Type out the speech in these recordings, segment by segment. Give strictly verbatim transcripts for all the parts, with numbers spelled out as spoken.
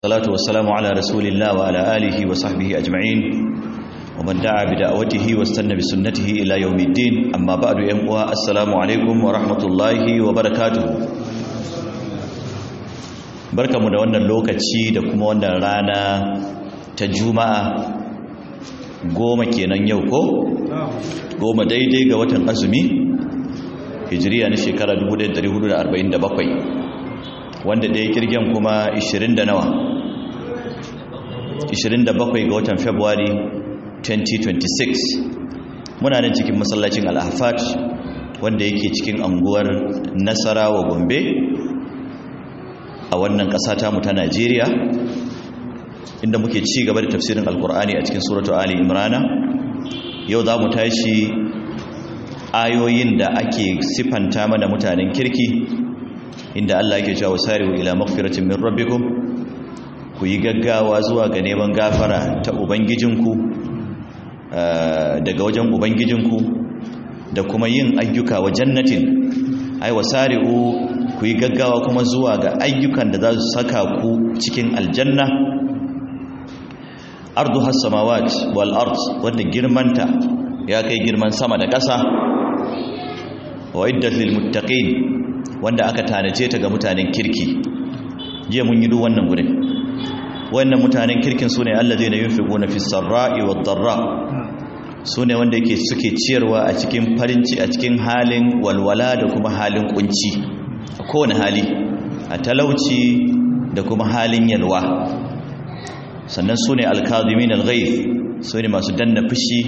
salatu wassalamu ala rasulillah wa ala alihi wa sahbihi ajma'in wa man da'a bi da'watihi wastanna bi sunnatihi ila yawmiddin amma ba'du yan uwa assalamu alaikum wa rahmatullahi wa barakatuh barkamu da wannan lokaci da kuma wannan rana ta juma'a goma kenan yau ko goma daidai ga watan azumi hijriya na shekara dubu ɗaya da ɗari hudu da arba'in da bakwai wanda da ya kirgen kuma ishirin da nawa ishirin da bakwai ga watan February twenty twenty-six muna nan cikin masallacin Al-Ahfad wanda yake cikin anguwar Nasarawa Gombe a wannan ƙasa ta mu ta Najeriya inda muke ci gaba da tafsirin Al-Qur'ani a cikin suratu Ali Imran yau za mu tashi ayoyin da ake sifanta mana mutanen kirki inda Allah yake cewa wasari'u ila maghfiratin min rabbikum ku yi gaggawa zuwa ga neman gafara ta ubangijinku daga wajen ubangijinku da kuma yin ayyuka wa jannatin ai wasari'u ku yi gaggawa kuma zuwa ga ayyukan da za su saka ku cikin aljanna arduha samawat wal ard wanda girmanta ya kai girman sama da ƙasa wa iddat lil muttaqin wanda aka tanace ta ga mutanen kirki jiya mun yi duk wannan gurin wannan mutanen kirkin sune allazina yunfiquna fis sarra'i wad darra sune wanda yake suke ciyarwa a cikin farinci a cikin halin walwala da kuma halin kunci a kowane hali a talauci da kuma halin yalwa sannan sune alkazimin alghayth sune masu danna fushi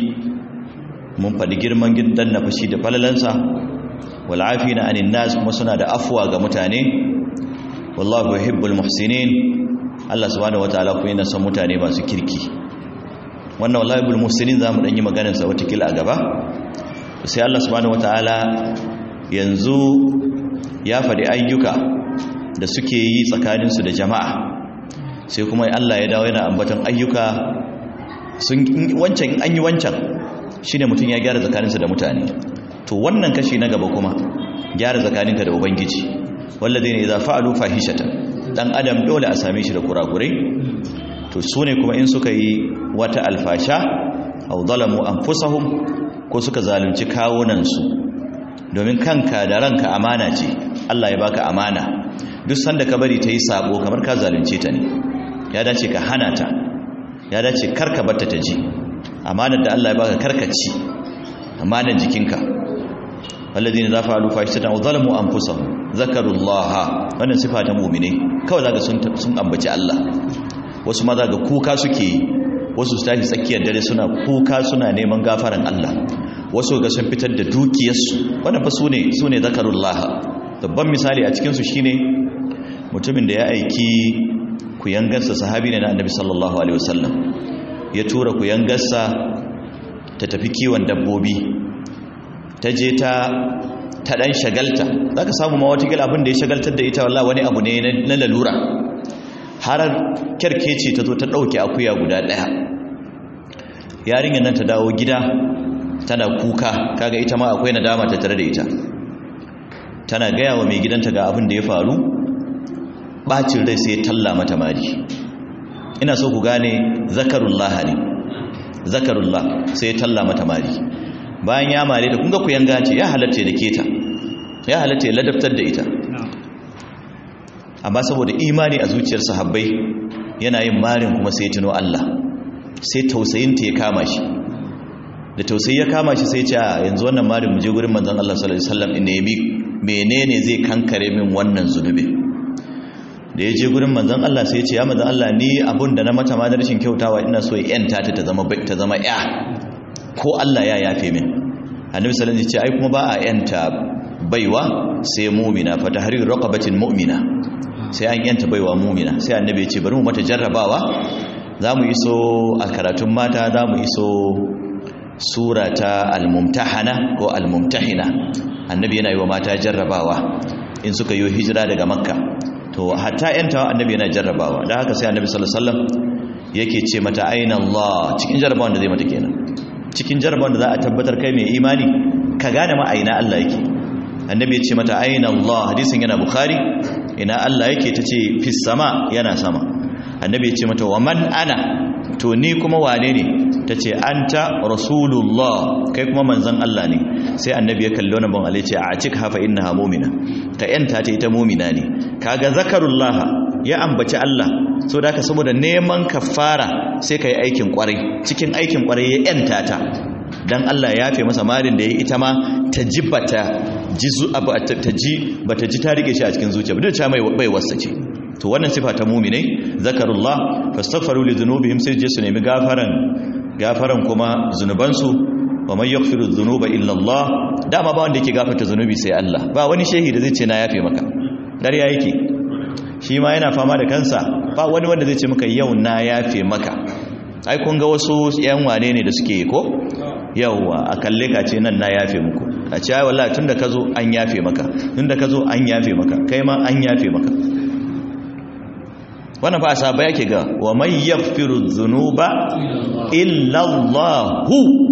mun faɗi girman danna fushi da falalansa wal'afina anin nas kuma suna da afwa ga mutane wallahu yuhibbul muhsinin Allah subhanahu wataala kuma yana son mutane masu kirki wannan wallahi yuhibbul muhsinin zamu dan yi maganar sa wata kila a gaba sai Allah subhanahu wataala yanzu ya faɗi ayyuka da suke yi tsakanin su da jama'a sai kuma Allah ya dawo yana ambaton ayyuka sun wancan an yi wancan shine mutun ya gyara tsakaninsa da mutane to wannan kashi na gaba kuma gyara tsakaninka da ubangiji walladheena idza fa'alu fahishatan dan adam dole a same shi da kurakurai to sune kuma in suka yi wata alfasha aw zalamu anfusahum ko suka zalunci kawunan su domin kanka da ranka amana ce Allah ya baka amana duk sanda ka bari ta yi sabo kamar ka zalunce ta ne ya dace ka hana ta ya dace karka batta ta ji amanar da Allah ya baka karkaci amanar jikinka alladhina idza fa'alu fahishatan aw zalamu anfusahum zakarullaha wannan sifa ta mu'mine kawai zaka sun sun ambaci Allah wasu ma zaka kuka suke wasu su tashi tsakiyar dare suna kuka suna neman gafaran Allah wasu ga sun fitar da dukiyarsu wannan fa sune sune zakarullaha babban misali a cikin su shine mutumin da ya aiki kuyangarsa sahabi ne na Annabi sallallahu alaihi wasallam ya tura kuyangarsa ta tafi kiwon dabbobi ta je ta ta dan shagalta zaka samu ma wata gila abin da ya shagaltar da ita wallahi wani abu ne na lalura har kerkece ta zo ta dauke akuya guda daya yarinyar nan ta dawo gida tana kuka kaga ita ma akwai nadama ta tare da ita tana gaya wa mai gidanta ga abin da ya faru bacin rai sai ya talla mata mari ina so ku gane zakarullah ne zakarullah sai ya talla mata mari bayan ya mare da kunga ku yanga ce ya halatta da keta ya halatta ya ladabtar da ita amma saboda imani a zuciyar sahabbai yana yin marin kuma sai tuno Allah sai tausayin ta ya kama shi da tausayi ya kama shi sai ya ce yanzu wannan marin mu je gurin manzon Allah sallallahu alaihi wasallam in nemi menene zai kankare min wannan zunubi da ya je gurin manzon Allah sai ya ce ya manzon Allah ni abun da na mata ma da rashin kyautawa ina so ya yanta ta ta zama ta zama ya ko Allah ya yafe min annabi sallallahu alaihi wasallam ya ce ai kuma ba a yanta baiwa sai mu'mina fa tahrir raqabatin mu'mina sai an yanta baiwa mu'mina sai annabi ya ce bari mu mata jarrabawa zamu iso a karatun mata zamu iso surata al-mumtahana ko al-mumtahina annabi yana yi wa mata jarrabawa in suka yi hijira daga makka to hatta yanta annabi yana jarrabawa dan haka sai annabi sallallahu alaihi wasallam yake ce mata aina Allah cikin jarrabawan da zai mata kenan cikin jarrabawan da za a tabbatar kai mai imani ka gane ma aina Allah yake annabi ya ce mata aina Allah hadisin yana bukhari ina Allah yake tace fis sama yana sama annabi ya ce mata wa man ana to ni kuma wane ne tace anta rasulullah kai kuma manzon Allah ne sai annabi ya kallo na ban alai ce a cik hafa innaha mu'mina ka yanta ta ita mu'mina ne kaga zakarullah ya ambaci Allah so da haka saboda neman kafara sai kai aikin kwarai cikin aikin kwarai ya yanta ta dan Allah ya yafe masa marin da yayi ita ma ta jibata jizu abu ta ji bata ji ta rike shi a cikin zuciya duk ta mai bai wasace to wannan sifa ta mu'minai zakarullah fastaghfiru li dhunubihim sai je su nemi gafaran gafaran kuma zunubansu wa man yaghfiru dhunuba illa Allah dama ba wanda yake gafarta zunubi sai Allah ba wani shehi da zai ce na yafe maka dariya yake shi ma yana fama da kansa ba wani wanda zai ce maka yau na yafe maka ai kun ga wasu yan wane ne da suke ko yauwa a kalle ka ce nan na yafe muku a ce ai wallahi tunda ka zo an yafe maka tunda ka zo an yafe maka kai ma an yafe maka wannan fa asaba yake ga wa man yaghfiru dhunuba illa Allah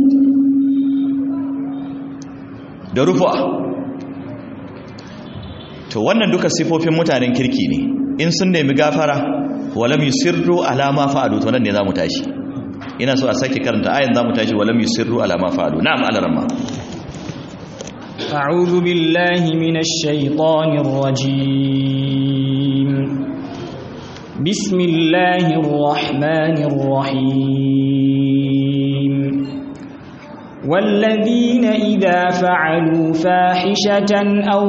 da rufa to wannan duka sifofin mutanen kirki ne in sun nemi gafara walam yusirru ala ma fa'alu to nan ne zamu tashi ina so a sake karanta ayan zamu tashi walam yusirru ala ma fa'alu na'am alarma a'udhu billahi minash shaitanir rajim bismillahir rahmanir rahim والذين إذا فعلوا فاحشة أو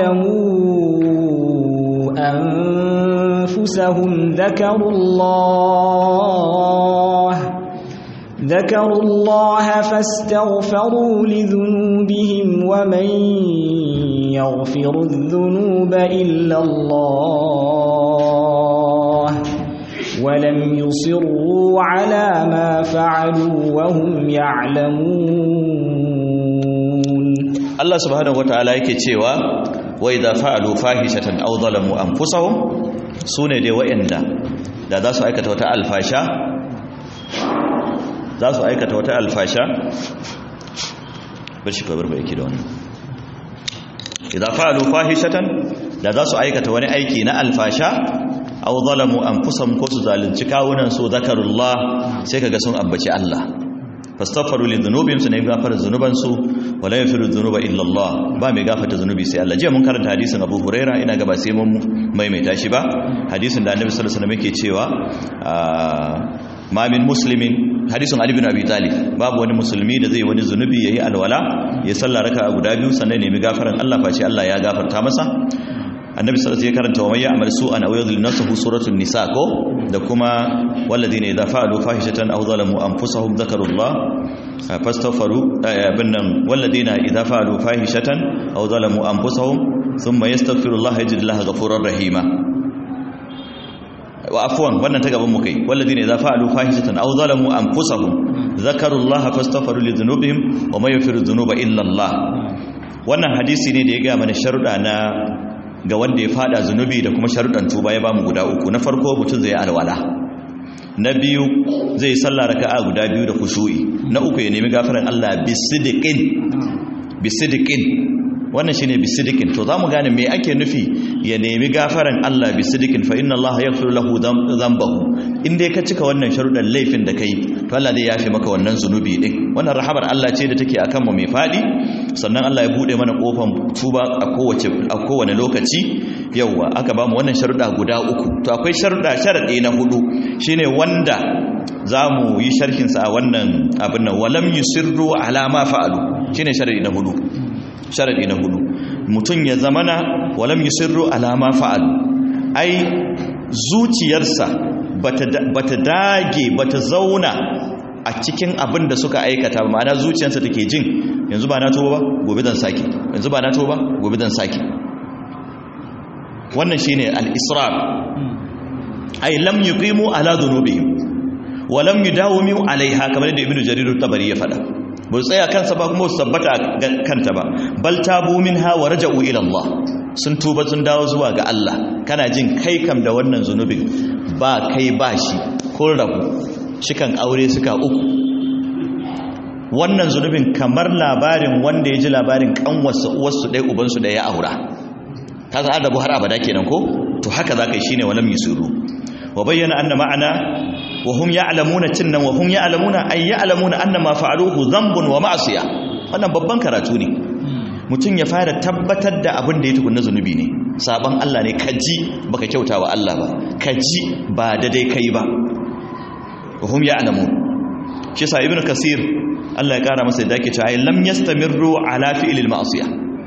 ظلموا أنفسهم ذكروا الله ذكروا الله فاستغفروا لذنوبهم ومن يغفر الذنوب إلا الله ولم يصروا على ما فعلوا وهم يعلمون الله سبحانه وتعالى yake cewa wa idza fa'alu fahishatan aw zalamu anfusahum sune dai wa'anda da za su aikata wata alfasha za su aikata wata alfasha bar shi kabar bai yake da wannan idza fa'alu fahishatan da za su aikata wani aiki na alfasha aw zalamu anfusahum ko su zalunci kawunan su zakarullah sai kaga sun ambaci Allah fastaghfiru li dhunubihim sunay gafara zunuban su wala yaghfiru dhunuba illa Allah ba mai gafarta zunubi sai Allah jiya mun karanta hadisin Abu Huraira ina ga ba sai mun maimaita shi ba hadisin da Annabi sallallahu alaihi wasallam yake cewa ma min muslimin hadisin Ali bin Abi Talib babu wani musulmi da zai wani zunubi yayi alwala ya salla raka'a guda biyu sannan nemi gafaran Allah face Allah ya gafarta masa annabi sallallahu alaihi wasallam ya karanta wa may ya'mal su'an aw yadhlim nafsahu suratul nisa ko da kuma walladheena idha fa'alu fahishatan aw zalamu anfusahum dhakarullah fastaghfiru binnan walladheena idha fa'alu fahishatan aw zalamu anfusahum thumma yastaghfirullaha yajidullaha ghafurar rahima wa afwan wannan ta gaban mu kai walladheena idha fa'alu fahishatan aw zalamu anfusahum dhakarullaha fastaghfiru li dhunubihim wa may yaghfiru dhunuba illa Allah wannan hadisi ne da ya ga mana sharuda na ga wanda ya fada zunubi da kuma sharuɗan tuba ya bamu guda uku na farko mutum zai alwala na biyu zai sallah raka'a guda biyu da khushu'i na uku ya nemi gafaran Allah bisidiqin bisidiqin wannan shine bisidiqin to zamu gane me ake nufi ya nemi gafaran Allah bisidiqin fa inna Allah yaghfiru lahu dhanbahu in dai ka cika wannan sharuɗan laifin da kai to Allah zai yafe maka wannan zunubi din wannan rahamar Allah ce da take akan mu mai fadi sannan Allah ya bude mana kofan tuba a kowace a kowane lokaci yawa aka bamu wannan sharuɗa guda uku to akwai sharuɗa sharadi na hudu shine wanda zamu yi sharhin sa a wannan abin nan walam yusirru ala ma fa'alu shine sharadi na hudu sharadi na hudu mutun ya zamana walam yusirru ala ma fa'alu ai zuciyarsa bata bata dage bata zauna a cikin abin da suka aikata ma'ana zuciyarsa take jin yanzu ba na tuba ba gobe zan saki yanzu ba na tuba ba gobe zan saki wannan shine al-israr ay lam yuqimu ala dhunubihim wa lam yudawimu alaiha kamar da ibnu jarir at-tabari ya fada ba su tsaya kansa ba kuma su tabbata kanta ba bal tabu minha wa raja'u ila Allah sun tuba sun dawo zuwa ga Allah kana jin kai kam da wannan zunubin ba kai ba shi kun rabu shikan aure suka uku wannan zunubin kamar labarin wanda ya ji labarin kanwarsa uwarsu ɗaya ubansu ɗaya ya aura ta za da har abada kenan ko to haka za ka yi shine walam yusiru wa bayyana anna ma'ana wa hum ya'lamuna tinnan wa hum ya'lamuna ay ya'lamuna anna ma fa'aluhu dhanbun wa ma'siyah. Wannan babban karatu ne. Mutum ya fara tabbatar da abin da ya tukunna zunubi ne, saban Allah ne, kaji baka kyauta wa Allah ba, kaji ba da dai kai ba. wa hum ya'lamun. Shi sa Ibn Kasir Allah ya kara masa da yake cewa lam yastamirru ala fi'lil ma'siyah,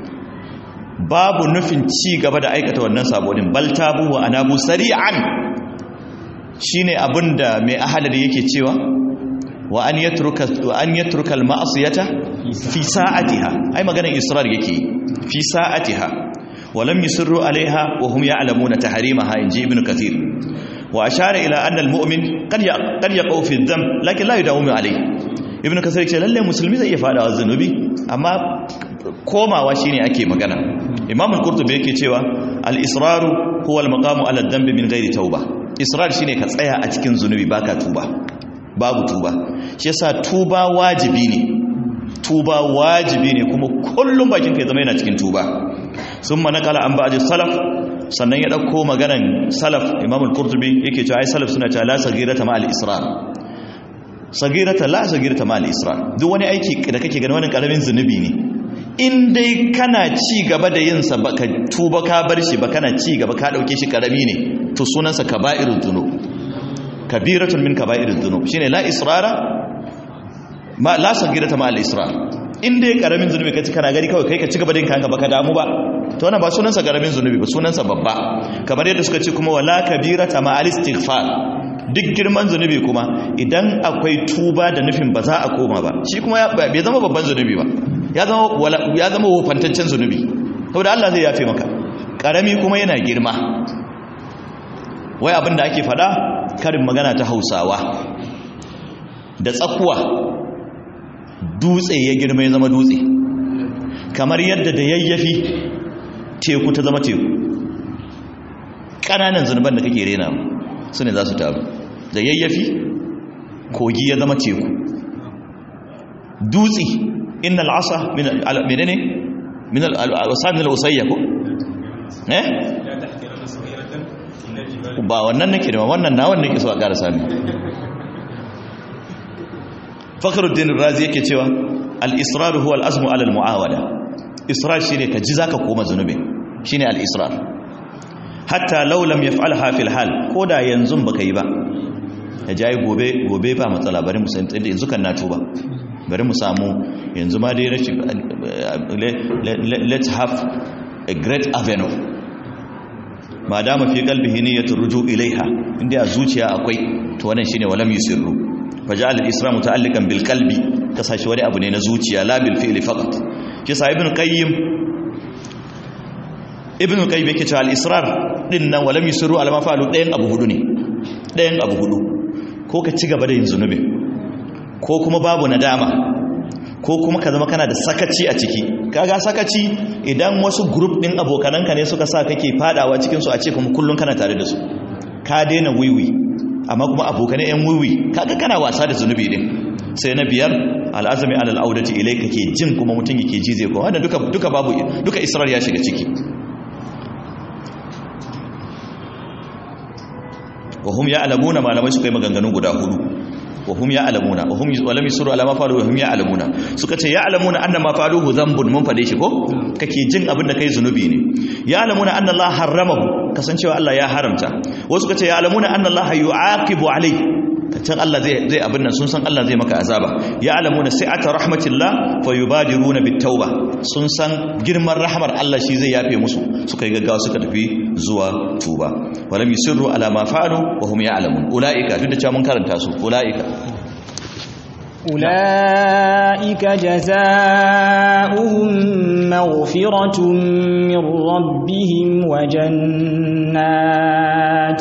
babu nufin ci gaba da aikata wannan sabonin, bal tabu wa anabu sari'an. Shine abinda mai ahalari yake cewa wa an yatruka wa an yatruka al ma'siyata fi sa'atiha, ai maganar israr yake fi sa'atiha wa lam yusirru alaiha wa hum ya'lamuna tahrimaha, inji Ibn Kathir. wa ashara ila anna al mu'min qad qad yaqau fi dhanb lakin la yudawimu alayhi. Ibn Kathir ce lalle musulmi zai iya fadawa zanubi, amma komawa shine ake magana. Imam al-Qurtubi yake cewa al-israru huwa al-maqamu ala ad-dhanbi min ghairi tauba. Israr shine ka tsaya a cikin zunubi baka tuba, babu tuba. Shi yasa tuba wajibi ne, tuba wajibi ne kuma kullum bakin kai zama yana cikin tuba. Summa naqala an ba'd salaf, sannan ya dauko maganan salaf. Imam al-Qurtubi yake cewa ai salaf suna cewa la sagirata ma al-israr, sagirata la sagirata ma al-israr. Duk wani aiki da kake gani wani karamin zunubi ne, in dai kana ci gaba da yin sa baka tuba ka bar shi ba, kana ci gaba ka dauke shi karami ne, to sunansa kaba'irud dhunub, kabiratun min kaba'irud dhunub. Shine la israra ma la sagirata ma al israr. In dai karamin zunubi kace kana gari kawai kai ka ci gaba da yin kanka baka damu ba, to wannan ba sunansa karamin zunubi ba, sunansa babba. Kamar yadda suka ce kuma wala kabirata ma al istighfar, duk girman zunubi kuma idan akwai tuba da nufin ba za a koma ba, shi kuma bai zama babban zunubi ba, ya zama ya zama wofantaccen zunubi, saboda Allah zai yafe maka. Karami kuma yana girma. Wai abinda ake fada karin magana ta Hausawa, da tsakuwa dutse ya girma ya zama dutse, kamar yadda da yayyafi teku ta zama teku. Ƙananan zunuban da kake rena su ne za su taru, da yayyafi kogi ya zama teku. Dutse inna al'asa min menene min al'asa min al'usayya ko eh ba wannan nake da wannan na wannan nake so a ƙara sami. Fakhruddin Razi yake cewa al-israr huwa al-azmu ala al-mu'awada. Israr shine ka ji zaka koma zunubi, shine al-israr. Hatta law lam yaf'alha fil hal, koda yanzu baka yi ba, ya jayi gobe gobe ba matsala, bari mu san yanzu kan na tuba, bari mu samu yanzu ma dai rashi, let's have a great avenue. Ma dama fi qalbihi niyyatu ruju ilaiha, inda a zuciya akwai, to wannan shine walam yusirru. Faja'al al-isra muta'alliqan bil qalbi, kasashi wani abu ne na zuciya, la bil fi'li faqat. Kisa ibn qayyim ibn qayyim yake cewa al-israr din nan walam yusirru ala ma fa'alu, dayan abu hudu ne, dayan abu hudu. Ko ka ci gaba da yin zunubi, ko kuma babu nadama, ko kuma ka zama kana da sakaci a ciki. Kaga sakaci idan wasu group din abokananka ne suka sa kake fadawa cikin su, a ce kuma kullun kana tare da su, ka daina wiwi, amma kuma abokanai yan wiwi, kaga kana wasa da zunubi din. Sai na biyar al'azami alal audati ilayka, ke jin kuma mutun yake ji zai ko wannan duka duka babu, duka israr ya shiga ciki. wa hum ya'lamuna, malamai suka yi maganganu guda hudu. wa hum ya'lamuna wa hum walam yusru ala ma faru wa hum ya'lamuna, suka ce ya'lamuna anna ma faruhu dhanbun, mun fade shi ko, kake jin abin da kai zunubi ne. Ya'lamuna anna Allah harramahu, kasancewa Allah ya haramta. Wasu suka ce ya'lamuna anna Allah yu'aqibu alayhi, can Allah zai zai abin nan, sun san Allah zai maka azaba. Ya'lamuna sa'ata rahmatillah fa yubadiruna bit tauba, sun san girman rahmar Allah shi zai yafe musu, suka yi gaggawa suka tafi zuwa tuba. Walam yusirru ala ma fa'alu wa hum ya'lamun. Ulaika, duk da cewa mun karanta su, ulaika ulaika jazaohum maghfiratun min rabbihim wa jannat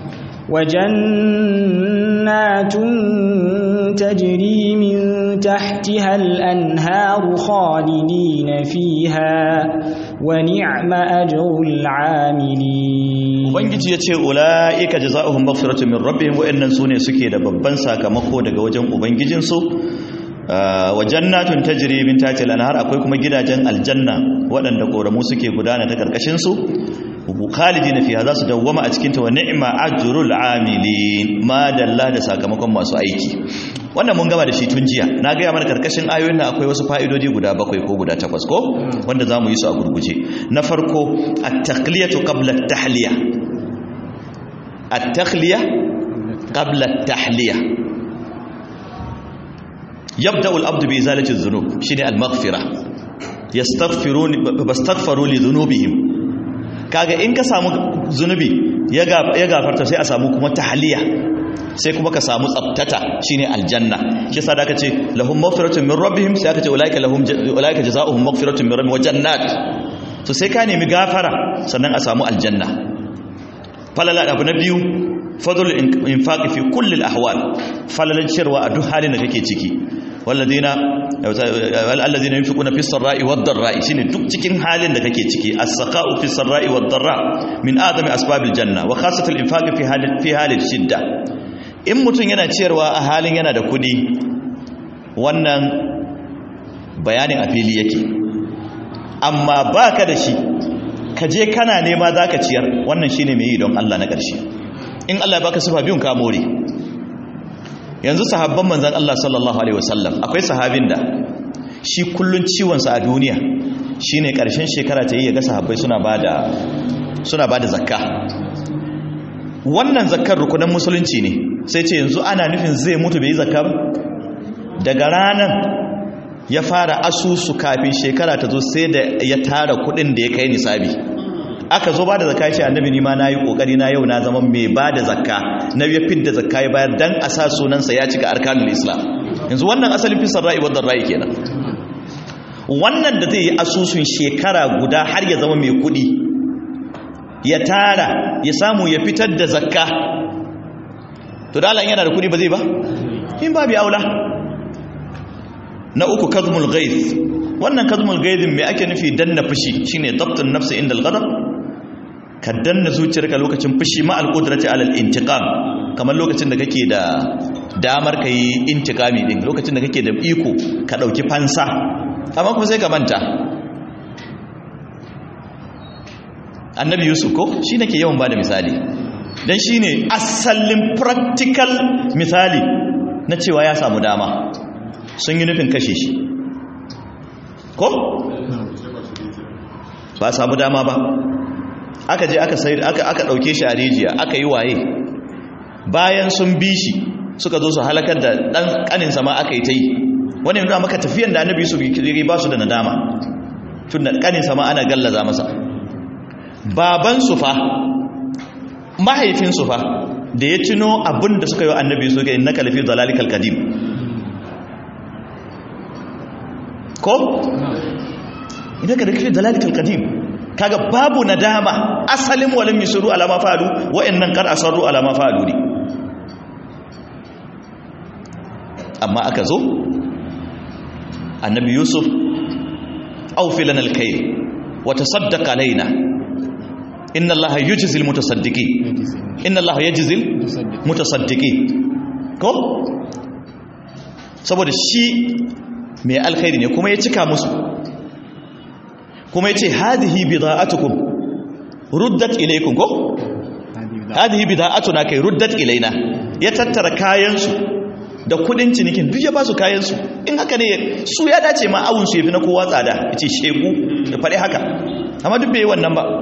وجنات تجري من تحتها الأنهار خالدين فيها ونعم أجر العاملين. Ubangiji ya ce ula'ika jazaohum maghfiratun min rabbihim, wa'annan sune suke da babban sakamako daga wajen ubangijinsu. Wa jannatun tajri min tahtiha al-anhar, akwai kuma gidajen aljanna waɗanda koramu suke gudana ta karkashin su. khalidina fiha za su dawwama a cikin ta wa ni'ma ajrul amilin ma dalla da sakamakon masu aiki. Wannan mun gama da shi tun jiya. Na ga mana karkashin ayoyin nan akwai wasu fa'idodi guda bakwai ko guda takwas ko wanda zamu yi su a gurguje. Na farko at-taqliyatu qabla at-tahliya. At-takhliya qabla at-tahliya. Yabda'u al-abdu bi izalati adh-dhunub, shine al-maghfira. Yastaghfiruni bastaghfiru li dhunubihim. Kaga in ka samu zunubi ya gafarta sai a samu kuma tahliya, sai kuma ka samu tsabtata shine aljanna. Shi yasa da aka ce lahum maghfiratun min rabbihim, sai aka ce ulaika lahum ulaika jazaohum maghfiratun min rabbihim wa jannat. To sai ka nemi gafara sannan a samu aljanna. Falala abu na biyu fadlul infaqi fi kulli al-ahwal, falalan shirwa a duk halin da kake ciki. walladina alladhina yunfiquna fis sarai wad darai, shine duk cikin halin da kake ciki. As-saqa'u fis sarai wad darra min adami asbabil janna wa khassatul infaqi fi halin fi halil shidda. In mutum yana ciyarwa a halin yana da kudi, wannan bayanin a fili yake. Amma baka da shi ka je kana nema zaka ciyar, wannan shine mai yi don Allah na ƙarshe. In Allah ya baka sifa biyun ka more. Yanzu sahabban manzon Allah sallallahu alaihi wasallam, akwai sahabin da shi kullun ciwon sa a duniya shine ƙarshen shekara ta yi ya ga sahabbai suna bada suna bada zakka. Wannan zakkar rukunin musulunci ne. Sai ce yanzu ana nufin zai mutu bai yi zakka ba. Daga ranan ya fara asusu kafin shekara ta zo, sai da ya tara kudin da ya kai nisabi. Aka zo ba da zakka, ya ce annabi ni ma nayi kokari na yau na zama mai ba da zakka, na ya fidda zakka ya bayar dan a sa sunansa ya cika arkanul islam. Yanzu wannan asalin fi sarra'i wa darra'i kenan. Wannan da zai yi asusun shekara guda har ya zama mai kudi, ya tara ya samu ya fitar da zakka, to da Allah yana da kudi ba zai ba? In babu aula. Na uku kazmul ghaiz. Wannan kazmul ghaizin me ake nufi? Danna fushi, shine dabtun nafsi inda al-ghadab. Ka danna zuciyarka lokacin fushi ma al-qudrati ala al-intiqam, kamar lokacin da kake da damar kai intiqami din, lokacin da kake da iko ka dauki fansa, amma kuma sai ka manta. Annabi Yusuf ko shi nake yawan bada misali, dan shine asalin practical misali na cewa ya samu dama, sun yi nufin kashe shi ko ba samu dama ba, aka je aka sai aka aka dauke shi a rijiya, aka yi waye, bayan sun bi shi suka zo su halakar da dan kanin sama, aka yi ta yi. Wani nuna maka tafiyan da Annabi Yusuf yi ba su da nadama, tun da kanin sama ana gallaza masa. Baban su fa, mahaifin su fa, da ya tuno abin da suka yi wa Annabi Yusuf, ga innaka lafi dalalikal qadim ko idan ka da kafi dalalikal qadim, kaga babu nadama. Asalin walam yusuru ala ma fa'alu, wa'annan kar asarru ala ma fa'alu ne. Amma aka zo Annabi Yusuf, awfi lana al-kayl wa tasaddaq alaina, inna Allaha yujzi al-mutasaddiqin, inna Allaha yajzi al-mutasaddiqin ko, saboda shi mai alkhairi ne kuma ya cika musu, kuma ya ce hadihi bida'atukum ruddat ilaykum ko, hadihi bida'atuna kai ruddat ilaina. Ya tattara kayansu da kudin cinikin duk ya ba su kayansu. In haka ne su ya dace ma awun su yafi na kowa tsada, ya ce shegu da faɗi haka, amma duk bai yi wannan ba.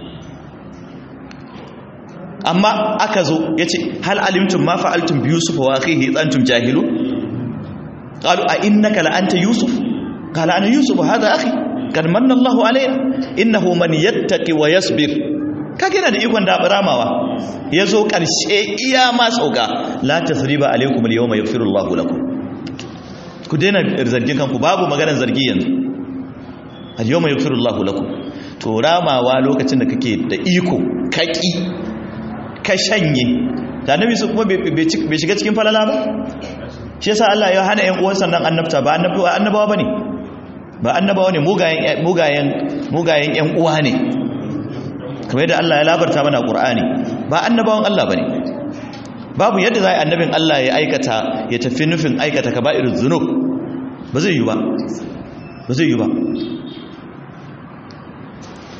Amma aka zo ya ce hal alimtum ma fa'altum bi Yusuf wa akhihi antum jahilun, qalu a innaka la anta Yusuf, qala ana Yusuf hadha akhi kad manna Allahu alayna innahu man yattaqi wa yasbir. Kage yana da ikon da ramawa. Yazo karshe iya ma sauka, la tasriba alaykum al-yawma yaghfiru Allahu lakum. Ku daina zargin kanku, babu maganar zargi yanzu. Al-yawma yaghfiru Allahu lakum. To ramawa lokacin da kake da iko kaki ka shanye. Da Annabi su kuma bai shiga cikin falala ba. Shi yasa Allah ya hana ƴan uwan sannan annabta, ba annabawa annabawa bane. Ba annabawa ne, mugayen mugayen mugayen ƴan uwa ne. Kamar yadda Allah ya labarta mana Qur'ani, ba annabawan Allah bane. Babu yadda zai annabin Allah ya aikata ya tafi nufin aikata kaba'irul zunub, ba zai yi ba. Ba zai yi ba.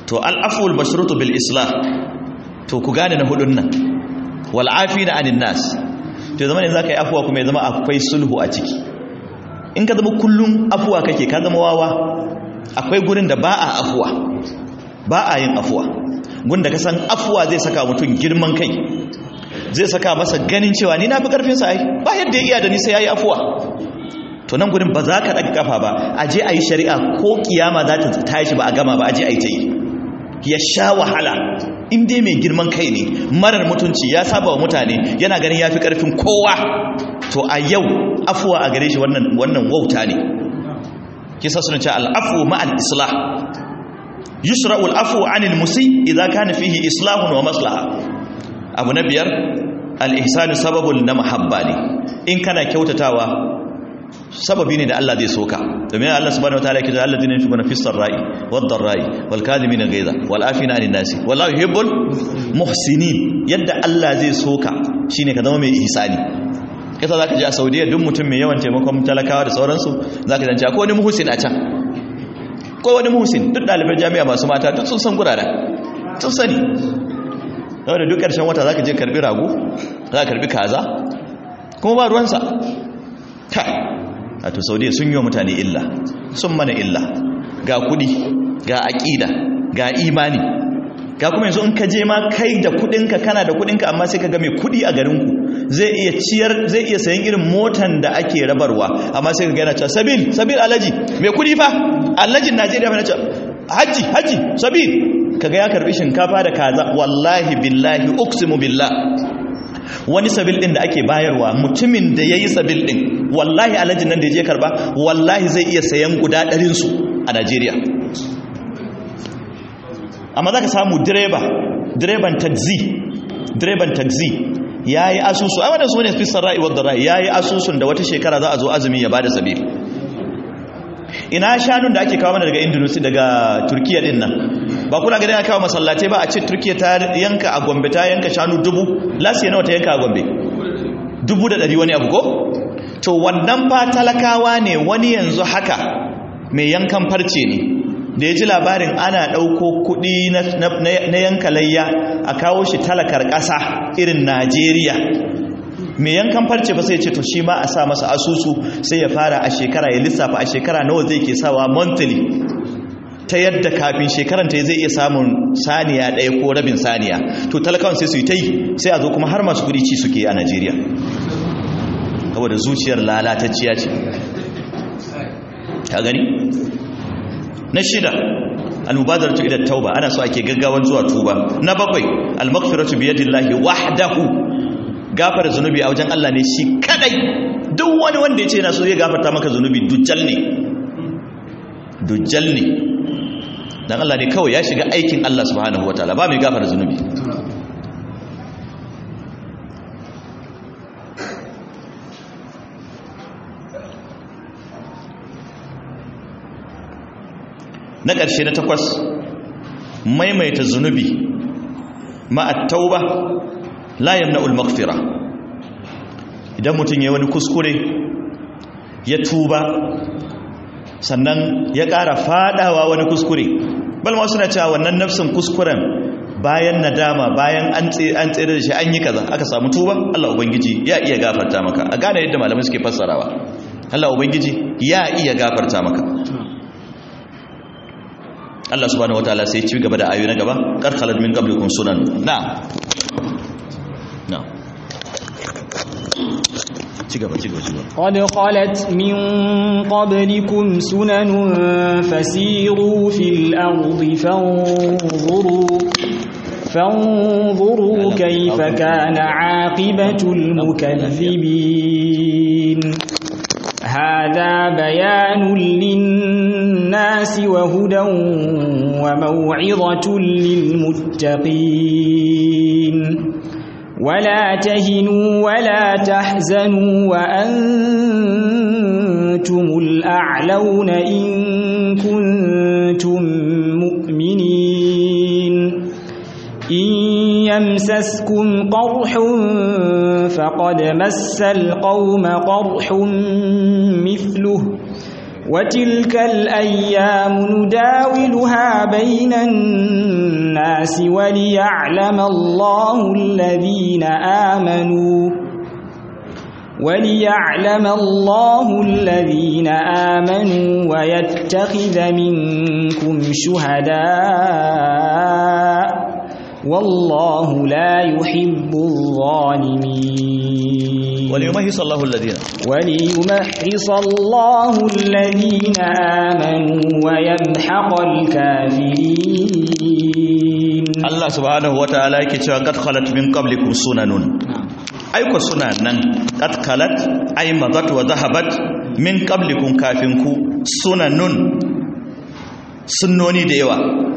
to al'afwul mashrutu bil islah to ku gane na hudun nan wal afina anin nas to zama ne zaka yi afuwa kuma ya zama akwai sulhu a ciki. in ka zama kullum afuwa kake ka zama wawa. akwai gurin da ba a afuwa ba a yin afuwa gun da ka san afuwa zai saka mutum girman kai, zai saka masa ganin cewa ni na fi karfin sa ai ba yadda ya iya da ni sai yayi afuwa. to nan gurin ba za ka daga kafa ba, a je a yi shari'a ko kiyama za ta tashi ba a gama ba, a je a yi ta yi ya sha wahala. in dai mai girman kai ne marar mutunci ya saba wa mutane yana ganin ya fi karfin kowa, to a yau afuwa a gare shi wannan wannan wauta ne. kisa suna ce al'afu ma'al islah, yusra'u al'afu 'anil musi idza kana fihi islahun wa maslaha. abu na biyar al-ihsanu sababun na mahabba ne. in kana kyautatawa sababi ne da Allah zai soka, domin Allah subhanahu wataala yake da alladhina yunfiquna fis sarai wad darai wal kadhimina ghayza wal afina 'anil nasi wallahu yuhibbul muhsinin. yadda Allah zai soka shine ka zama mai ihsani. kasa zaka ji a Saudiya duk mutum mai yawan taimakon talakawa da sauransu zaka ji akwai wani muhsin a can, ko wani muhsin. duk daliban jami'a masu mata duk sun san gurara, sun sani. saboda duk ƙarshen wata zaka je karbi rago, zaka karbi kaza, kuma ba ruwansa. kai a to Saudiya sun yi wa mutane illa, sun mana illa. ga kudi, ga aqida, ga imani, ga kuma yanzu in ka je ma kai da kudinka, kana da kudinka, amma sai ka ga mai kudi a garinku zai iya ciyar, zai iya sayan irin motan da ake rabarwa, amma sai ka ga yana cewa sabil sabil alaji mai kudi fa, alajin Najeriya fa na cewa haji haji sabil, kaga ya karbi shinkafa da kaza. wallahi billahi uqsimu billah, wani sabil din da ake bayarwa, mutumin da yayi sabil din, wallahi alajin nan da je karba, wallahi zai iya sayan guda ɗarin su a Najeriya. amma zaka samu direba direban taxi direban taxi yayi asusu, ai wannan sune fi sarai wa darai, yayi asusun da wata shekara za a zo azumi ya bada sabil. ina shanun da ake kawo mana daga Indonesia, daga Turkiya din nan, ba kuna ga dai aka kawo masallatai ba, a ce Turkiya ta yanka a Gombe, ta yanka shanu dubu, lasiya nawa ta yanka a Gombe? dubu da ɗari wani abu ko? to wannan fa talakawa ne. wani yanzu haka mai yankan farce ne, da ya ji labarin ana ɗauko kuɗi na yanka layya a kawo shi talakar ƙasa irin Najeriya, mai yankan farce ba sai ce to shi ma a sa masa asusu, sai ya fara a shekara ya lissafa a shekara nawa zai ke sawa monthly, ta yadda kafin shekaran ta zai iya samun saniya ɗaya ko rabin saniya. to talakawan sai su yi ta yi, sai a zo kuma har masu kuɗi ci suke a Najeriya, saboda zuciyar lalatacciya ce. ka gani? na shida al-mubadaratu ila tauba, ana so ake gaggawan zuwa tuba. na bakwai al-maghfiratu bi yadillahi wahdahu, gafara zunubi a wajen Allah ne shi kadai. duk wani wanda yace yana so zai gafarta maka zunubi dujjal ne, dujjal ne. dan Allah ne kawai ya shiga aikin Allah subhanahu wataala, ba mai gafara zunubi. na ƙarshe na takwas maimaita zunubi ma'at tauba la yamna'ul maghfira. idan mutum yayi wani kuskure ya tuba sannan ya ƙara fadawa wani kuskure, bal ma suna cewa wannan nafsin kuskuren bayan nadama, bayan an an tsere da shi an yi kaza aka samu tuba, Allah ubangiji ya iya gafarta maka. a gane yadda malamai suke fassarawa, Allah ubangiji ya iya gafarta maka. Allah subhanahu wataala sai ci gaba da ayoyi na gaba, qad khalat min qablikum sunan. na'am na'am ci gaba ci gaba ci gaba. qad khalat min qablikum sunanun fasiru fil ardi fanzuru fanzuru kayfa kana aqibatul mukaththibin. هذا بيان للناس وهدى وموعظة للمتقين. ولا تهنوا ولا تحزنوا وأنتم الأعلون إن كنتم مؤمنين. إن يمسسكم قرح فقد مس القوم قرح مثله وتلك الأيام نداولها بين الناس وليعلم الله الذين آمنوا وليعلم الله الذين آمنوا ويتخذ منكم شهداء والله لا يحب الظالمين وليمحص الله الذين وليمحص الله الذين آمنوا ويمحق الكافرين. الله سبحانه وتعالى يكتب قد خلت من قبلكم سنن aiko suna nan qad khalat ay madat wa dhahabat min qablikum kafinku sunanun sunnoni da yawa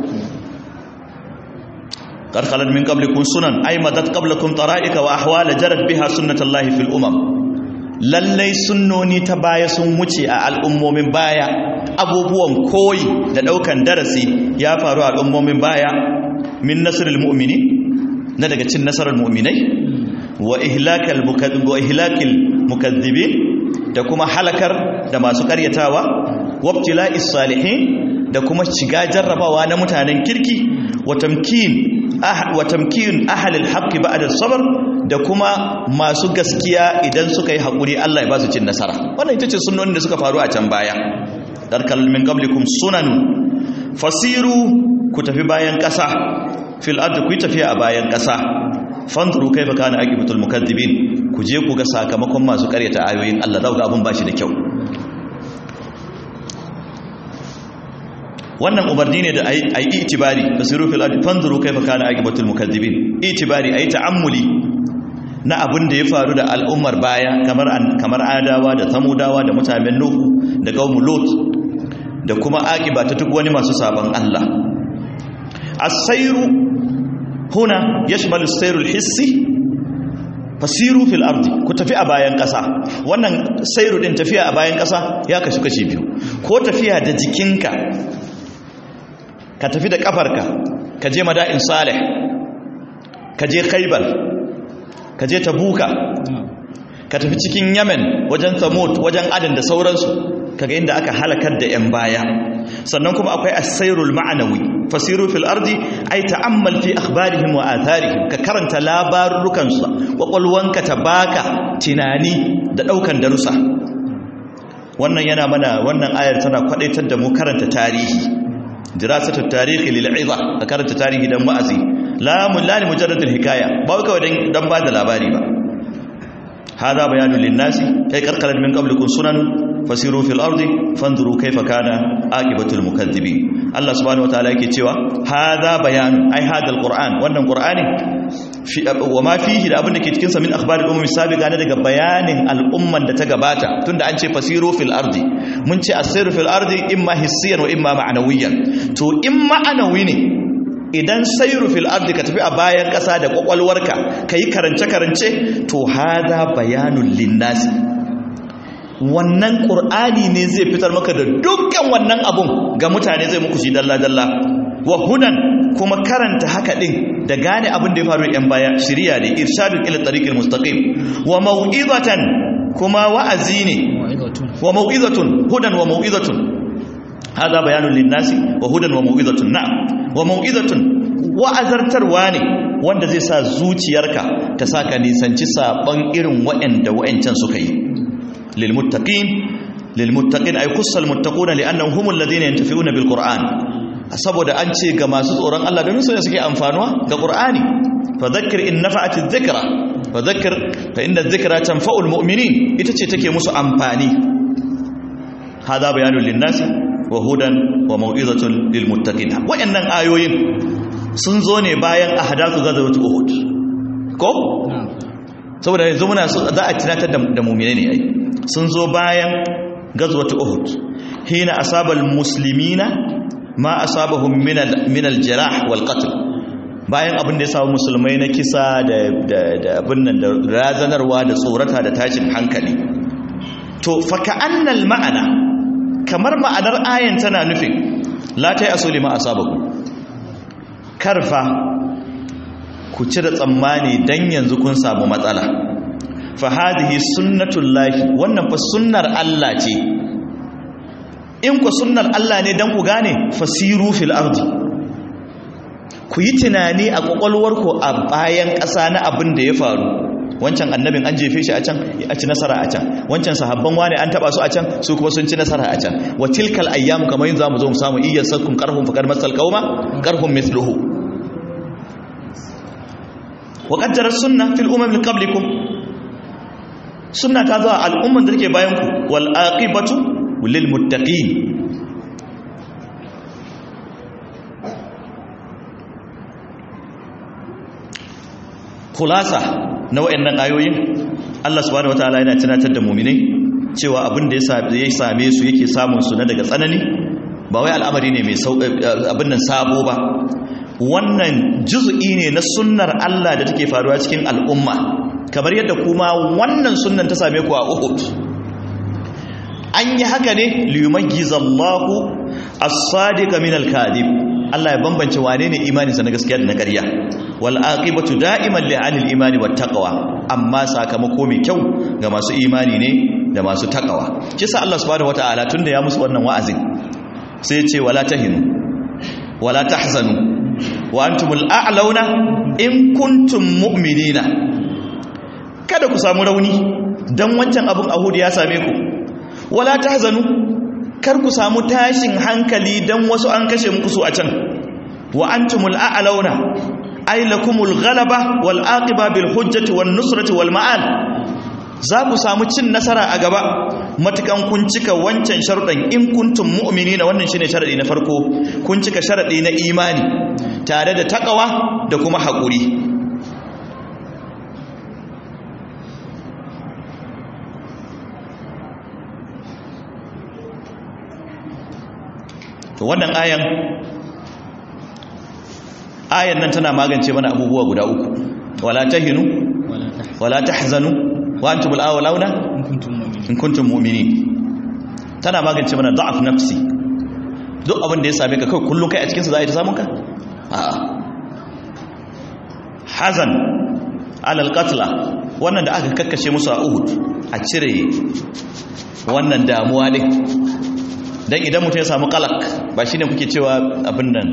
qad khalat min qablikum sunan ay madat qablakum tara'iqa wa ahwal jarat biha sunnatullahi fil umam lallai sunnoni ta baya sun wuce a al'ummomin baya abubuwan koyi da daukan darasi ya faru a al'ummomin baya min nasrul mu'minin na daga cin nasarar mu'minai wa ihlakal mukaththibin da kuma halakar da masu karyatawa wabtila'is salihin da kuma shiga jarrabawa na mutanen kirki wa tamkin ah wa tamkin ahlil haqqi ba'da sabr da kuma masu gaskiya idan suka yi hakuri Allah ya ba su cin nasara wannan ita ce sunnonin da suka faru a can baya darkal min qablikum sunanun fasiru ku tafi bayan kasa fil ard ku tafi a bayan kasa fanzuru kaifa kana aqibatul mukaththibin ku je ku ga sakamakon masu karyata ayoyin Allah zaka ga abun bashi da kyau. Wannan umarni ne da ayi itibari fasiru fil ard fanzuru kaifa kana aqibatul mukaththibin itibari ayi ta'ammuli na abun da ya faru da al'ummar baya kamar kamar adawa da samudawa da mutanen nuhu da qaumul lut da kuma aqiba ta duk wani masu saban Allah. As-sayru huna yashmalu sayrul hissi fasiru fil ardi ku tafi a bayan kasa wannan sayru din tafiya a bayan kasa ya kashi kashi biyu ko tafiya da jikinka ka tafi da kafarka ka je mada'in salih ka je khaybar ka je tabuka ka tafi cikin yamen wajen samut wajen adan da sauransu kaga inda aka halakar da yan baya sannan kuma akwai as-sayrul ma'nawi fasiru fil ardi ay ta'ammal fi akhbarihim wa atharihim ka karanta labarukan su kwakwalwanka ta baka tunani da daukan darussa wannan yana mana wannan ayar tana kwadaitar da mu karanta tarihi dirasatut tarihi lil 'idha ka karanta tarihi dan wa'azi la mulani mujarradul hikaya ba kawai dan dan ba da labari ba hada bayanun lin nasi ay qarqalat min qablikum sunan fasiru fil ardi fanzuru kaifa kana aqibatul mukaththibin. Allah subhanahu wataala yake cewa hadha bayan ai hadal qur'an wannan qur'ani fi wa ma fihi da abin da ke cikin sa min akhbaril ummi sabiqa na daga bayanin al'umman da ta gabata tunda an ce fasiru fil ardi mun ce asiru fil ardi imma hissiyan wa imma ma'nawiyan to in ma'anawi ne idan sayru fil ardi ka tafi a bayan kasa da kwakwalwarka kai karance karance to hadha bayanul linnasi wannan ƙur'ani ne zai fitar maka da dukkan wannan abun ga mutane zai muku shi dalla-dalla wa hudan kuma karanta haka ɗin da gane abin da ya faru yan baya shirya ne irshadun ila tariqil mustaqim wa mau'izatan kuma wa'azi ne wa mau'izatun hudan wa mau'izatun hada bayanun linnasi wa hudan wa mau'izatun na'am wa mau'izatun wa'azartarwa ne wanda zai sa zuciyarka ta saka nisanci saban irin wa'anda wa'ancan suka yi للمتقين للمتقين أي قصة المتقون لأنهم هم الذين ينتفعون بالقرآن saboda an ce ga masu tsoron Allah domin su ne suke amfanuwa da Qur'ani fadhakkir in nafa'at adh-dhikra fadhakkir fa inna adh-dhikra tanfa'ul mu'minin ita ce take musu amfani hada bayanul lin-nasi wa hudan wa mau'izatun lil muttaqin wayannan ayoyin sun zo ne bayan ahdathu ghazwat Uhud ko saboda yanzu muna za a tunatar da mu'mine ne ai sun zo bayan gazwatu Uhud hina asabal muslimina ma asabahum min al min al jarah wal qatl bayan abin da ya samu musulmai na kisa da da abin nan da razanarwa da tsorata da tashin hankali to fa ka'annal ma'ana kamar ma'anar ayan tana nufin la tay asuli ma asabakum karfa ku ci da tsammani dan yanzu kun samu matsala fa hadhihi sunnatullahi wannan fa sunnar Allah ce in ku sunnar Allah ne dan ku gane fasiru fil ardi, ku yi tunani a kwakwalwarku a bayan ƙasa na abin da ya faru. Wancan annabin an jefe shi a can, a ci nasara a can. Wancan sahabban wane an taba su a can, su kuma sun ci nasara a can. Wa tilkal ayyamu, kamar yin zamu zo mu samu iyyan sakkum qarhum faqad masal qauma qarhum mithluhu. Wa qad jarat sunna fil umam min qablikum, sunna ta zo a al'umman da take bayan ku. Wal aqibatu lil muttaqin. Khulasa na wayannan ayoyin, Allah subhanahu wataala yana tunatar da mu'minai cewa abin da ya same su yake samun su na daga tsanani ba wai al'amari ne mai abin nan sabo ba. Wannan juz'i ne na sunnar Allah da take faruwa cikin al'umma, kamar yadda kuma wannan sunnan ta same ku a Uhud. An yi haka ne liyumayyizallahu as-sadiqa min al-kadhib, Allah ya bambance wane ne imaninsa na gaskiya da na ƙarya. Wal aqibatu da'iman li 'alil imani wat taqwa, amma sakamako mai kyau ga masu imani ne da masu taqwa. Kisa Allah subhanahu wataala tunda ya musu wannan wa'azin sai ya ce wala tahinu wala tahzanu wa antumul a'launa in kuntum mu'minina. Kada ku samu rauni dan wancan abun Uhud ya same ku. Wala tahzanu, kar ku samu tashin hankali dan wasu an kashe muku su a can. Wa antumul a'launa ay lakumul ghalaba wal aqiba bil hujjati wan nusrati wal ma'al. Za ku samu cin nasara a gaba matukan kun cika wancan sharuɗan in kuntum mu'minina. Wannan shine sharadi na farko, kun cika sharadi na imani tare da takawa da kuma haƙuri. To wannan ayan ayan nan tana magance mana abubuwa guda uku. Wala tahinu wala tahzanu wa antumul a'launa in kuntum mu'minin. Tana magance mana da'af nafsi. Duk abin da ya same ka kai kullun kai a cikin sa za a yi ta samun ka? A'a. Hazan alal qatla, wannan da aka kakkashe musu a Uhud, a cire wannan damuwa din. Dan idan mutum ya samu qalaq, ba shine kuke cewa abin nan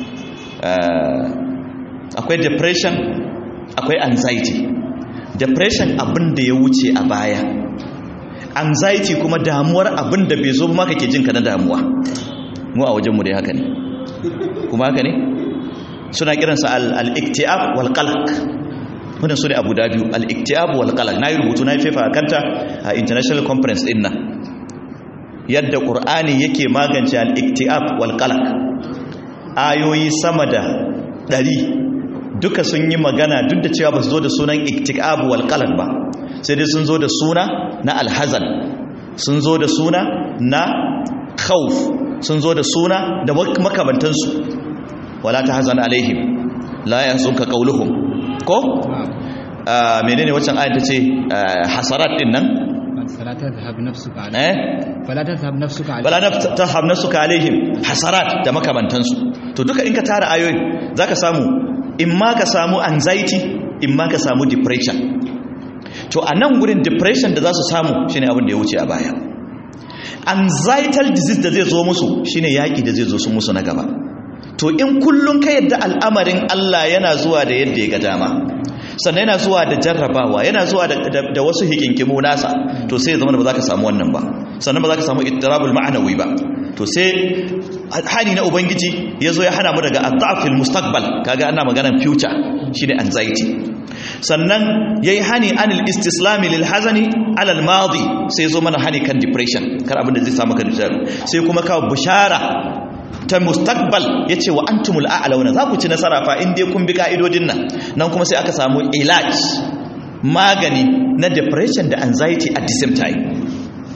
akwai depression, akwai anxiety. Depression abin da ya wuce a baya, anxiety kuma damuwar abin da bai zo ba kake jin ka na damuwa. Mu a wajenmu dai haka ne, kuma haka ne suna kiransa al-iktiab wal qalaq. Wannan su ne abu da biyu, al-iktiab wal qalaq. Na yi rubutu, na yi fefa a kanta a international conference din nan, yadda Qur'ani yake magance al-iktiab wal qalaq. Ayoyi sama da ɗari duka sun yi magana, duk da cewa ba su zo da sunan iktiab wal qalaq ba, sai dai sun zo da suna na alhazan, sun zo da suna na khawf, sun zo da suna da makamantansu. Wala tahzan alaihim la yahzunka qawluhum, ko menene waccan ayat tace hasarat din nan, fala tadhhab nafsuka alaihim fala tadhhab nafsuka alaihim fala tadhhab nafsuka alaihim hasarat da makamantansu. To duka in ka tara ayoyin zaka samu in ma ka samu anxiety, in ma ka samu depression. To a nan gurin depression da za su samu shine abin da ya wuce a baya. Anxietal disease da zai zo musu shine yaki da zai zo su musu na gaba. To in kullun ka yadda al'amarin Allah yana zuwa da yadda ya ga dama, sannan yana zuwa da jarrabawa, yana zuwa da, da, da wasu hikinkimu nasa, to sai ya zama ba za ka samu wannan ba, sannan ba za ka samu ittirabul ma'anawi ba. To sai hani na ubangiji ya zo ya hana mu daga ad-da'fil mustaqbal, kaga ana maganar future shine anxiety. Sannan yayi hani anil istislami lil hazani ala al madi, sai zo mana hani kan depression, kar abin da zai samu kan depression. Sai kuma kawo bushara ta mustaqbal, yace wa antumul a'launa, za ku ci nasara fa in dai kun bi ka'idodin nan. Nan kuma sai aka samu ilaj, magani na depression da anxiety at the same time,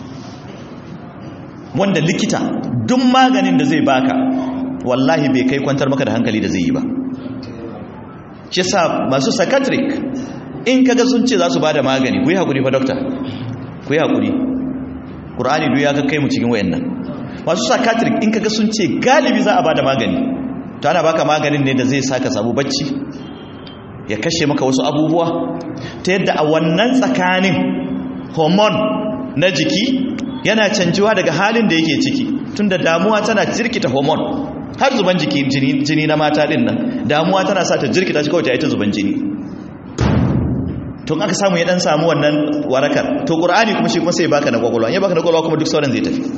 wanda likita duk maganin da zai baka wallahi bai kai kwantar maka da hankali da zai yi ba. Shi yasa masu psychiatric in kaga sun ce za su bada magani, ku yi hakuri fa doctor, ku yi hakuri, Qur'ani duk ya kai mu cikin wayannan. Masu psychiatric in kaga sun ce galibi za a bada magani, to ana baka maganin ne da zai saka samu bacci, ya kashe maka wasu abubuwa, ta yadda a wannan tsakanin hormone na jiki yana canjiwa daga halin da yake ciki. tunda damuwa tana jirkita hormone har zuban jiki jini, jini na mata din nan damuwa tana sa ta jirkita shi kawai ta yi ta zuban jini tun aka samu ya dan samu wannan warakar to qur'ani kuma shi kuma sai baka na kwakwalwa ya baka na kwakwalwa kuma duk sauran zai tafi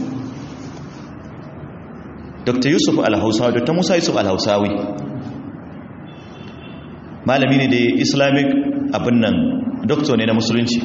Dr. Yusuf Al-Hausawi Dr. Musa Yusuf Al-Hausawi malami ne da Islamic abin nan doctor ne na musulunci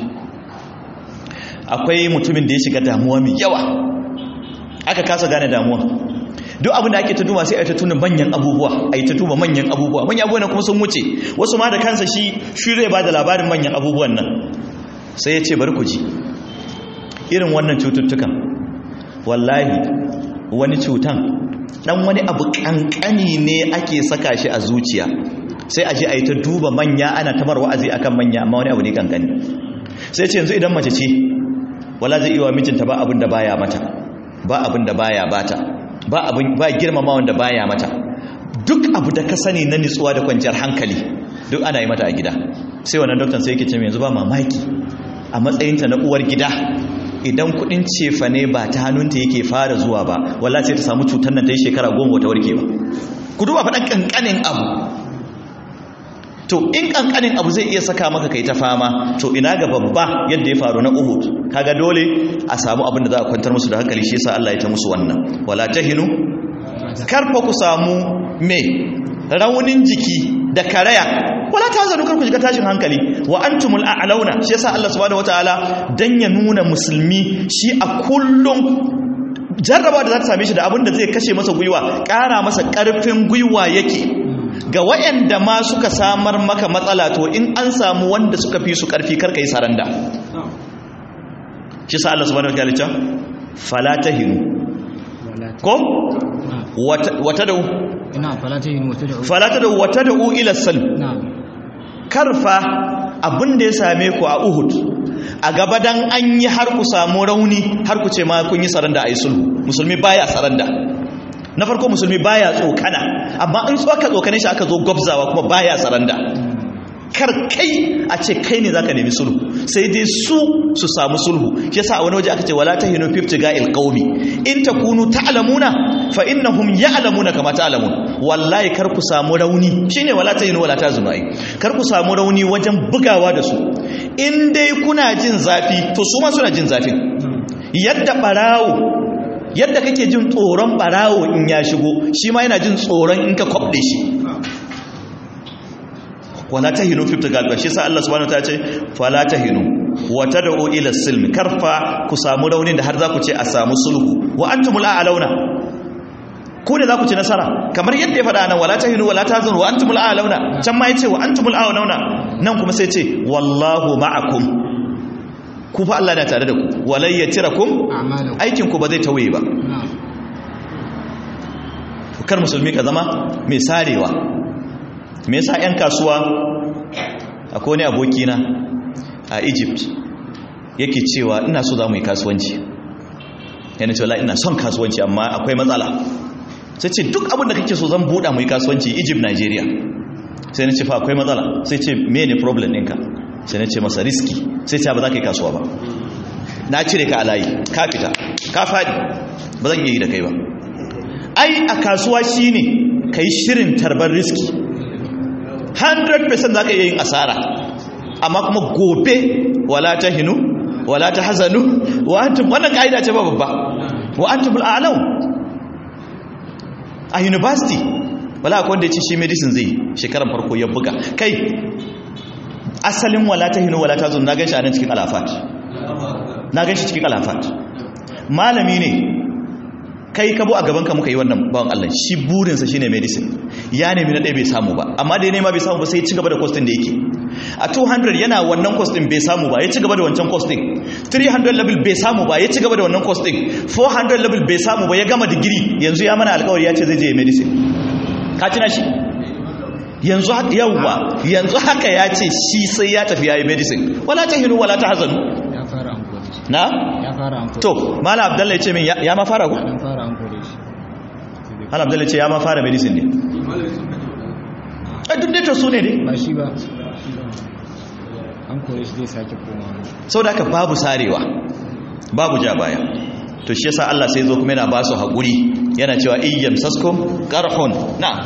akwai mutumin da ya shiga damuwa mai yawa aka kasa gane damuwa duk abin da ake ta duba sai a ta tuna manyan abubuwa a yi ta duba manyan abubuwa manyan abubuwan kuma sun wuce wasu ma da kansa shi shi zai ba da labarin manyan abubuwan nan sai ya ce bari ku ji irin wannan cututtukan wallahi wani cutan dan wani abu kankani ne ake saka shi a zuciya sai a je a yi ta duba manya ana tamar wa'azi akan manya amma wani abu ne kankani sai ce yanzu idan mace ce wala zai iya mijinta ba abin da baya mata ba abin da baya bata ba abin ba girmama wanda baya mata duk abu da ka sani na nitsuwa da kwanciyar hankali duk ana yi mata a gida sai wannan doktan sai yake ce yanzu ba mamaki a matsayinta na uwar gida idan kudin cefa ne ba ta hannunta yake fara zuwa ba wallahi sai ta samu cutar nan ta yi shekara goma ta warke ba ku duba faɗan kankanin abu to in kankanin abu zai iya saka maka kai ta fama to ina ga babba yadda ya faru na Uhud kaga dole a samu abin da za a kwantar musu da hankali shi yasa Allah ya ta musu wannan wala tahinu karfa ku samu me raunin jiki da karaya wala tazanu kar ku shiga tashin hankali wa antumul a'launa shi yasa Allah subhanahu wataala dan ya nuna musulmi shi a kullum jarraba da za ta same shi da abin da zai kashe masa gwiwa ƙara masa ƙarfin gwiwa yake ga waɗanda ma suka samar maka matsala to in an samu wanda suka fi su ƙarfi karka yi saranda shi sa Allah subhanahu wa ta'ala ya fala tahinu ko wata da ina fala tahinu wata da fala ta da wata da ila sal karfa abin da ya same ku a Uhud a gaba dan an yi har ku samu rauni har ku ce ma kun yi saranda ayi sulhu musulmi baya saranda na farko musulmi baya tsokana amma in tsoka tsokane shi aka zo gwabzawa kuma baya saranda kar kai a ce kai ne zaka nemi sulhu sai dai su su samu sulhu shi yasa a wani waje aka ce wala tahinu fi ga'il qaumi in takunu ta'lamuna fa innahum ya'lamuna kama ta'lamun wallahi kar ku samu rauni shine wala tahinu wala tazunu ai kar ku samu rauni wajen bugawa da su in dai kuna jin zafi to su ma suna jin zafi yadda barawo yadda kake jin tsoron barawo in ya shigo shi ma yana jin tsoron in ka kwabde shi wala tahinu fi ibtigal shi sa Allah subhanahu wataala ce fala tahinu wa tad'u ila silm karfa ku samu raunin da har za ku ce a samu sulhu wa antumul a'launa ku ne za ku ci nasara kamar yadda ya faɗa nan wala tahinu wala tazunu wa antumul a'launa can ma yace wa antumul a'launa nan kuma sai ce wallahu ma'akum ku fa Allah na tare da ku walai yatirakum aikin ku ba zai tawaye ba kar musulmi ka zama mai sarewa me yasa ƴan kasuwa akwai wani aboki na a Egypt yake cewa ina so za mu yi kasuwanci yana cewa la ina son kasuwanci amma akwai matsala sai ce duk abin da kake so zan buɗa mu yi kasuwanci Egypt Nigeria sai na ce fa akwai matsala sai ce me ne problem ɗinka sai na ce masa riski sai ce ba za ka yi kasuwa ba na cire ka a layi ka fita ka faɗi ba zan iya yi da kai ba ai a kasuwa shine ka yi shirin tarbar riski one hundred percent za ka iya yin asara amma kuma gobe wala ta hinu wala ta hazanu wa antum wannan ka'ida ce ba babba wa antum al'alau a university wala akwai wanda ya ce shi medicine zai shekaran farko ya buga kai asalin wala ta hinu wala ta zo na gan shi a nan cikin alafat na gan shi cikin alafat malami ne kai kabo a gabanka muka yi wannan bawan Allah shi burinsa shine medicine ya nemi na ɗaya bai samu ba amma da ya nema bai samu ba sai ya ci gaba da cost din da yake a two hundred yana wannan cost din bai samu ba ya ci gaba da wancan cost din three hundred level bai samu ba ya ci gaba da wannan cost din four hundred level bai samu ba ya gama digiri yanzu ya mana alƙawari ya ce zai je medicine ka tuna shi yanzu haka yawwa yanzu haka ya ce shi sai ya tafi yayi medicine wala tahinu wala tahzanu ya fara amfani na ya fara amfani to mala abdullahi ce min ya ma fara ko ya fara amfani shi mala abdullahi ce ya ma fara medicine ne a duk da to su ne ne ba shi ba an kore shi zai sake komawa sau da aka babu sarewa babu ja baya to shi yasa Allah sai zo kuma yana ba su haƙuri yana cewa iyyam saskum qarhun na'am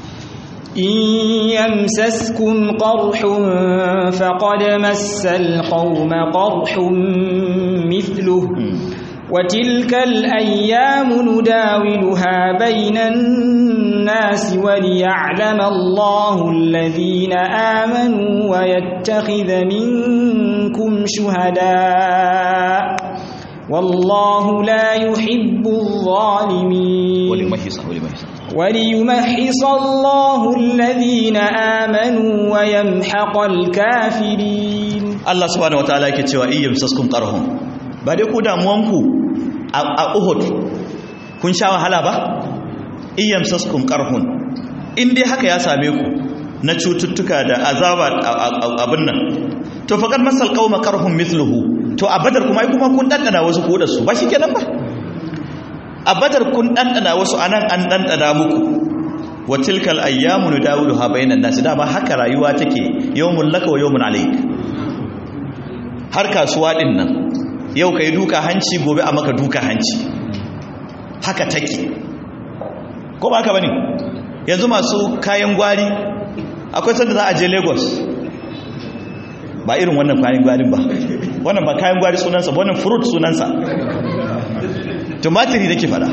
إن يمسسكم قرح فقد مس القوم قرح مثله وتلك الأيام نداولها بين الناس وليعلم الله الذين آمنوا ويتخذ منكم شهداء والله لا يحب الظالمين وليمحص وليمحص وليمحص الله الذين آمنوا ويمحق الكافرين. الله سبحانه وتعالى yake cewa iyyam saskum qarhum ba dai ku damuwanku a Uhud kun sha wahala ba iyyam saskum qarhun in dai haka ya same ku na cututtuka da azaba abin nan to faqad masal qauma qarhum mithluhu to a Badar kuma ai kuma kun dandana wasu ku da su ba shikenan ba a Badar kun dandana wasu anan an dandana muku wa tilkal ayyamu nudawiluha bainan nas da ba haka rayuwa take yawmul laka wa yawmun alayk har kasuwa din nan yau kai duka hanci gobe a maka duka hanci haka take ko ba haka bane yanzu masu kayan gwari akwai sanda za a je Lagos ba irin wannan kayan gwarin ba wannan ba kayan gwari sunansa ba wannan fruit sunansa tumatiri nake fada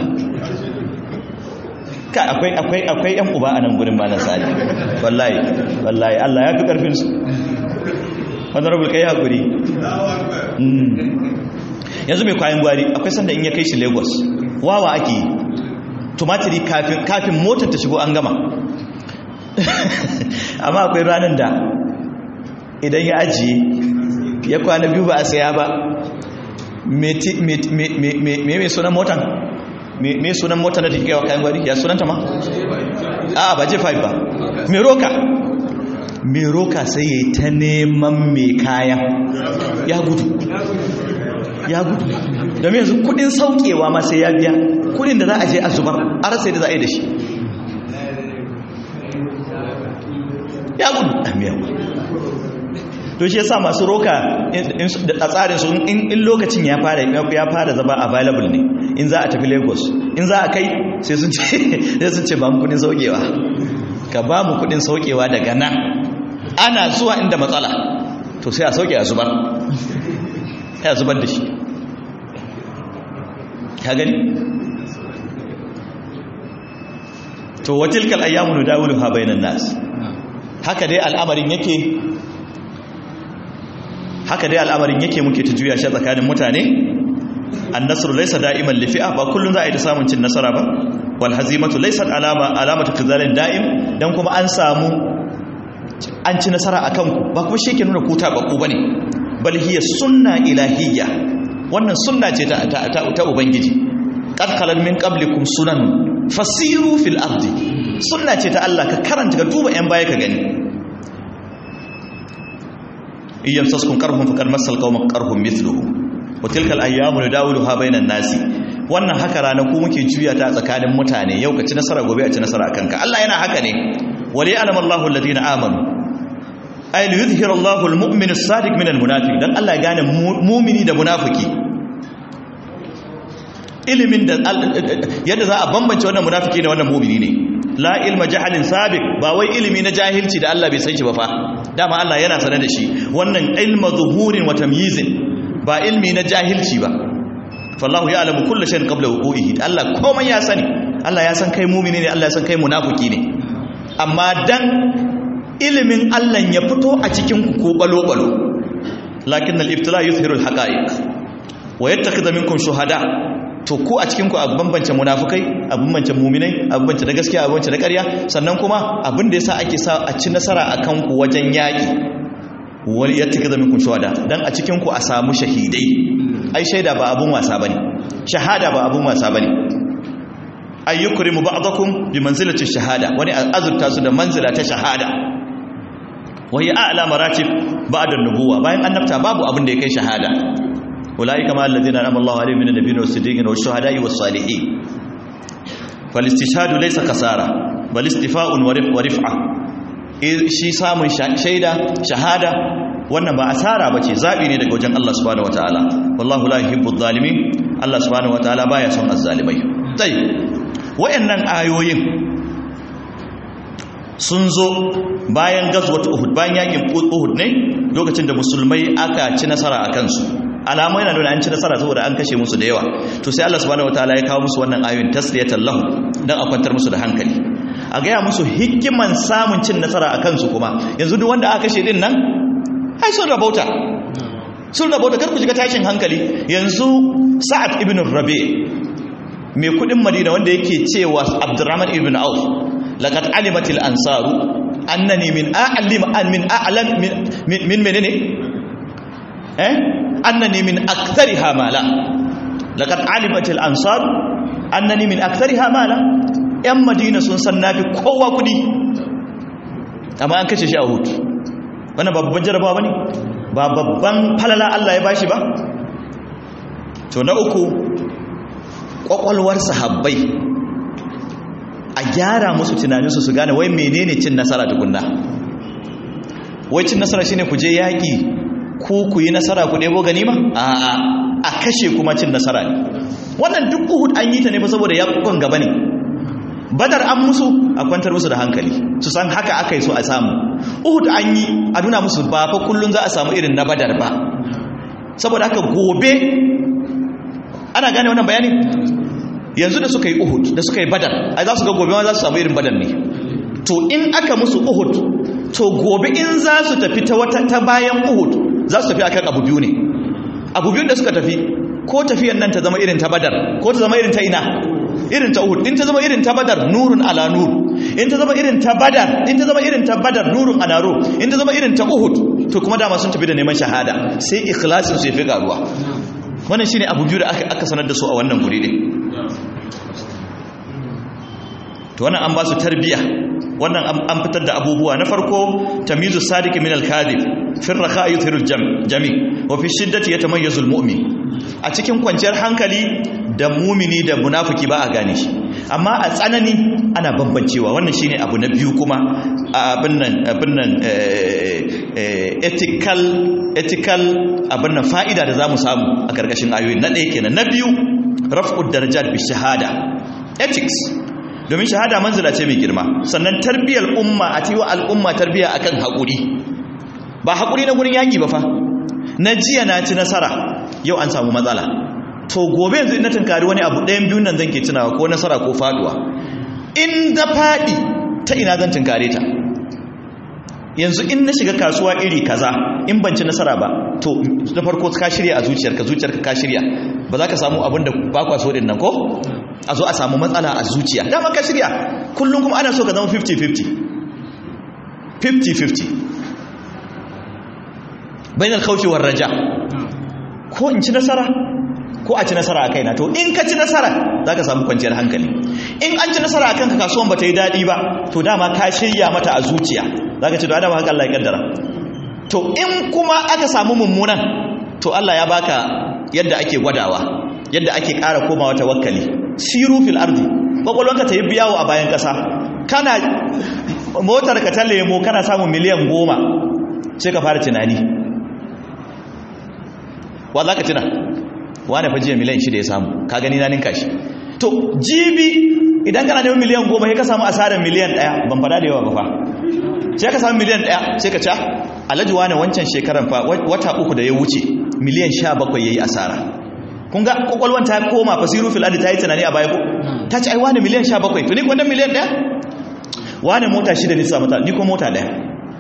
ka akwai akwai akwai yan uba a nan gurin malam sali wallahi wallahi Allah ya fi karfin su honorable kai hakuri yanzu mai kayan gwari akwai sanda in ya kai shi Lagos wawa ake tumatiri kafin kafin motar ta shigo an gama amma akwai ranar da idan ya ajiye ya kwana biyu ba a saya ba me me sunan motan me sunan motan da take kai kayan gwari ya sunanta ma a ba je five ba me roka me roka sai yayi ta neman me kaya ya gudu ya gudu da me yanzu kudin saukewa ma sai ya biya kudin da za a je a zubar a rasa da za a yi da shi ya gudu amiya to shi yasa masu roka a tsarin su in lokacin ya fara ya fara zama available ne in za a tafi Lagos in za a kai sai sun ce sai sun ce ba mu kudin saukewa ka ba mu kudin saukewa daga nan ana zuwa inda matsala to sai a sauke a zubar ya zubar da shi ka gani to watilkal ayyamu nudawiluha bainan nas haka dai al'amarin yake haka dai al'amarin yake muke ta juya shi tsakanin mutane an-nasru laysa da'iman li fi'a ba kullun za a yi ta samun cin nasara ba wal hazimatu laysat alama alamatu khizalin da'im dan kuma an samu an ci nasara akan ku ba kuma shi ke nuna ku ta bakku bane bal hiya sunna ilahiyya wannan sunna ce ta ta, ta ubangiji qad khalal min qablikum sunan fasiru fil ardi sunna ce ta Allah ka karanta ka duba yan baya ka gani iyyam saskum qarhum faqad massal qawma qarhum mithluhu wa tilkal ayyamu nudawiluha bainan nasi wannan haka ranaku muke juya ta tsakanin mutane yau ka ci nasara gobe a ci nasara kanka Allah yana haka ne wali alama Allahu alladhina amanu ay li yudhhira Allahu almu'min as-sadiq min almunafiq dan Allah ya gane mu'mini da munafiki ilimin da yadda za a bambance wannan munafiki da wannan mu'mini ne la ilma jahalin sabiq ba wai ilimi na jahilci da Allah bai san shi ba fa dama Allah yana sanar da shi wannan ilma zuhurin wa tamyizin ba ilmi na jahilci ba fallahu ya'lamu kullu shay'in qabla wuqu'ihi Allah komai ya sani Allah ya san kai mu'mini ne Allah ya san kai munafiki ne amma dan ilimin Allah ya fito a cikin ku ko balo balo lakin al-ibtila yuzhiru al-haqa'iq wa yattakhidhu minkum shuhada to ku a cikin ku a bambance munafikai a bambance mu'minai a bambance da gaskiya a bambance da ƙarya sannan kuma abin da yasa ake sa a ci nasara akan ku wajen yaki wal yattakhidhu minkum shuhada dan a cikin ku a samu shahidai ai shaida ba abun wasa bane shahada ba abun wasa bane ayyukrimu ba'dakum bi manzilati shahada wani azurta su da manzila ta shahada wahi a'la maratib ba'da an-nubuwa bayan annabta babu abin da ya kai shahada ulaika ma alladhina an'ama Allahu alaihim minan nabiyyin was-siddiqin wash-shuhada'i was-salihin fal-istishhadu laysa kasara bal istifa'un wa rif'a shi samun shaida shahada wannan ba asara bace zabi ne daga wajen Allah subhanahu wataala wallahu la yuhibbu adh-dhalimin Allah subhanahu wataala baya son azzalimai. Dai wayannan ayoyin sun zo bayan gazwat Uhud, bayan yakin Uhud ne, lokacin da musulmai aka ci nasara akan su. Alamu yana nuna an ci nasara saboda an kashe musu da yawa. To sai Allah subhanahu wataala ya kawo musu wannan ayoyin tasliyatan lahum dan a kwantar musu da hankali, a gaya musu hikiman samun cin nasara a kansu. Kuma yanzu duk wanda aka kashe din nan ai sun rabauta, sun rabauta, kar ku shiga tashin hankali. Yanzu Sa'ad ibn Rabi mai kudin Madina wanda yake cewa Abdurrahman ibn Auf, laqad alimatil ansaru annani min a'lim an min a'lam min min menene eh annani min akthariha mala, laqad alimatil ansar annani min akthariha mala. Yan Madina sun san nafi kowa kudi, amma an kashe shi a Uhud. Wannan babban jarabawa bane, ba babban falala Allah ya bashi ba. To na uku, kwakwalwar sahabbai a gyara musu tunaninsu su gane wai menene cin nasara tukunna. Wai cin nasara shine ku je yaki ku ku yi nasara ku ɗebo ganima? A'a, a kashe kuma cin nasara ne. Wannan duk Uhud an yi ta ne fa saboda yakukan gaba ne. Badar an musu a kwantar musu da hankali, su san haka aka yi so a samu. Uhud an yi a nuna musu ba fa kullun za a samu irin na Badar ba. Saboda haka gobe ana gane wannan bayani. Yanzu da suka yi Uhud, da suka yi Badar, ai za su ga gobe ma za su samu irin Badar ne. To in aka musu Uhud, to gobe in za su tafi ta wata ta bayan Uhud, za su tafi akan abu biyu ne. Abu biyun da suka tafi, ko tafiyan nan ta zama irin ta Badar, ko ta zama irin ta ina? Irin ta Uhud. In ta zama irin ta Badar, nurun ala nur. In ta zama irin ta Badar, in ta zama irin ta Badar, nurun ala nur. In ta zama irin ta Uhud, to kuma dama sun tafi da neman shahada, sai ikhlasin su ya fi garuwa. Wannan shine abu biyu da aka aka sanar da su a wannan guri din. To wannan an ba su tarbiya, wannan an fitar da abubuwa. Na farko, tamyizu sadiq min al-kadhib, fi ar-raqa yuthiru al-jami wa fi shiddati yatamayyazu al-mu'min. A cikin kwanciyar hankali da mumini da munafiki ba a gane shi, amma a tsanani ana bambancewa. Wannan shine abu na biyu. Kuma abin nan abin nan ethical ethical abin nan fa'ida da zamu samu a karkashin ayoyin. Na ɗaya kenan. Na biyu, raf'ud darajat bi shahada, ethics, domin shahada manzila ce mai girma. Sannan tarbiyar umma, a tiwa al'umma tarbiya akan haƙuri, ba haƙuri na gurin yaƙi ba fa. Na jiya na ci nasara, yau an samu matsala, to gobe yanzu ina tunkari wani abu ɗayan biyun nan zan ke tunawa, ko nasara ko faduwa. In da faɗi, ta ina zan tunkare ta? Yanzu in na shiga kasuwa iri kaza, in ban ci nasara ba, to na farko ka shirya a zuciyarka, zuciyarka ka shirya, ba za ka samu abin da ba kwa so din nan ko? A zo a samu matsala a zuciya, dama ka shirya. Kullum kuma ana so ka zama fifty fifty fifty fifty bainal khawfi war raja, ko in ci nasara ko a ci nasara a kaina. To in ka ci nasara za ka samu kwanciyar hankali. In an ci nasara a kanka, kasuwan ba ta yi daɗi ba, to dama ka shirya mata a zuciya, za ka ce to adama haka Allah ya kaddara. To in kuma aka samu mummunan, to Allah ya baka yadda ake gwadawa, yadda ake ƙara komawa tawakkali. Siru fil ardi, kwakwalwanka ta yi biyawo a bayan ƙasa. Kana motar ka ta lemo kana samun miliyan goma, sai ka fara tunani, wa za ka tuna? Wane fa jiya miliyan shida ya samu, ka gani na ninka shi. To jibi idan kana neman miliyan goma, sai ka samu asarar miliyan ɗaya, ban fada da yawa ba fa, sai ka samu miliyan ɗaya, sai ka ca alhaji wane wancan shekaran fa wata uku da ya wuce miliyan sha bakwai ya yi asara. Kun ga kwakwalwan ta koma fasiru fil adi, ta yi tunani a baya ko ta ce ai wane miliyan sha bakwai, to ni wannan miliyan ɗaya, wane mota shida nisa mata, ni ko mota ɗaya.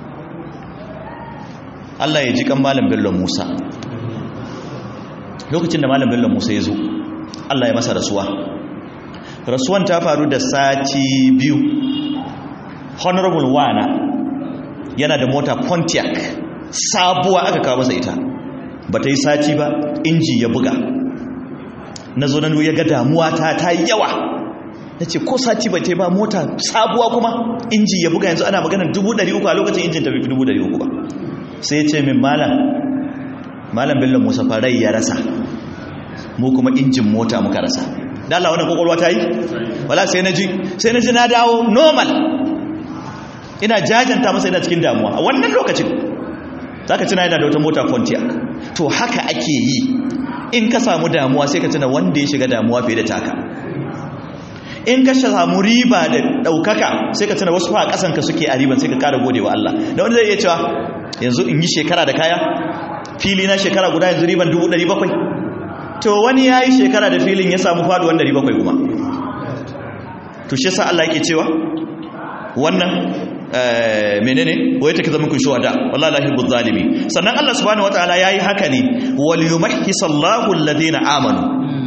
Allah ya ji kan Malam Bello Musa, lokacin da Malam Bello Musa ya zo, Allah ya masa rasuwa. Rasuwan ta faru da sati biyu. Honorable Wana yana da mota Pontiac sabuwa, aka kawo masa ita, ba ta yi sati ba inji ya buga. Na zo nan ya ga damuwa ta ta yi yawa, na ce ko sati ba ta yi ba, mota sabuwa kuma inji ya buga. Yanzu ana maganar dubu ɗari uku, a lokacin injin ta fi dubu ɗari uku ba. Sai ya ce min, malam malam Bello Musa farai ya rasa, mu kuma injin mota muka rasa. Da Allah wannan kokolwa ta yi? Wala sai na ji sai na ji na dawo normal, ina jajanta masa, ina cikin damuwa a wannan lokacin. Zaka tuna yana da wata mota Pontiac. To haka ake yi, in ka samu damuwa sai ka tuna wanda ya shiga damuwa fiye da taka in ka samu riba da daukaka sai ka tuna wasu fa a kasan ka suke a riban sai ka kara godewa Allah da wanda zai iya cewa yanzu in yi shekara da kaya fili na shekara guda yanzu riban dubu ɗari bakwai to wani ya yi shekara da filin ya samu faduwan ɗari bakwai kuma to shi sa Allah yake cewa wannan menene wai take zama kun shuhada wallahi la yuhibbul zalimi sannan Allah subhanahu wataala yayi haka ne wal yumahhisallahu alladhina amanu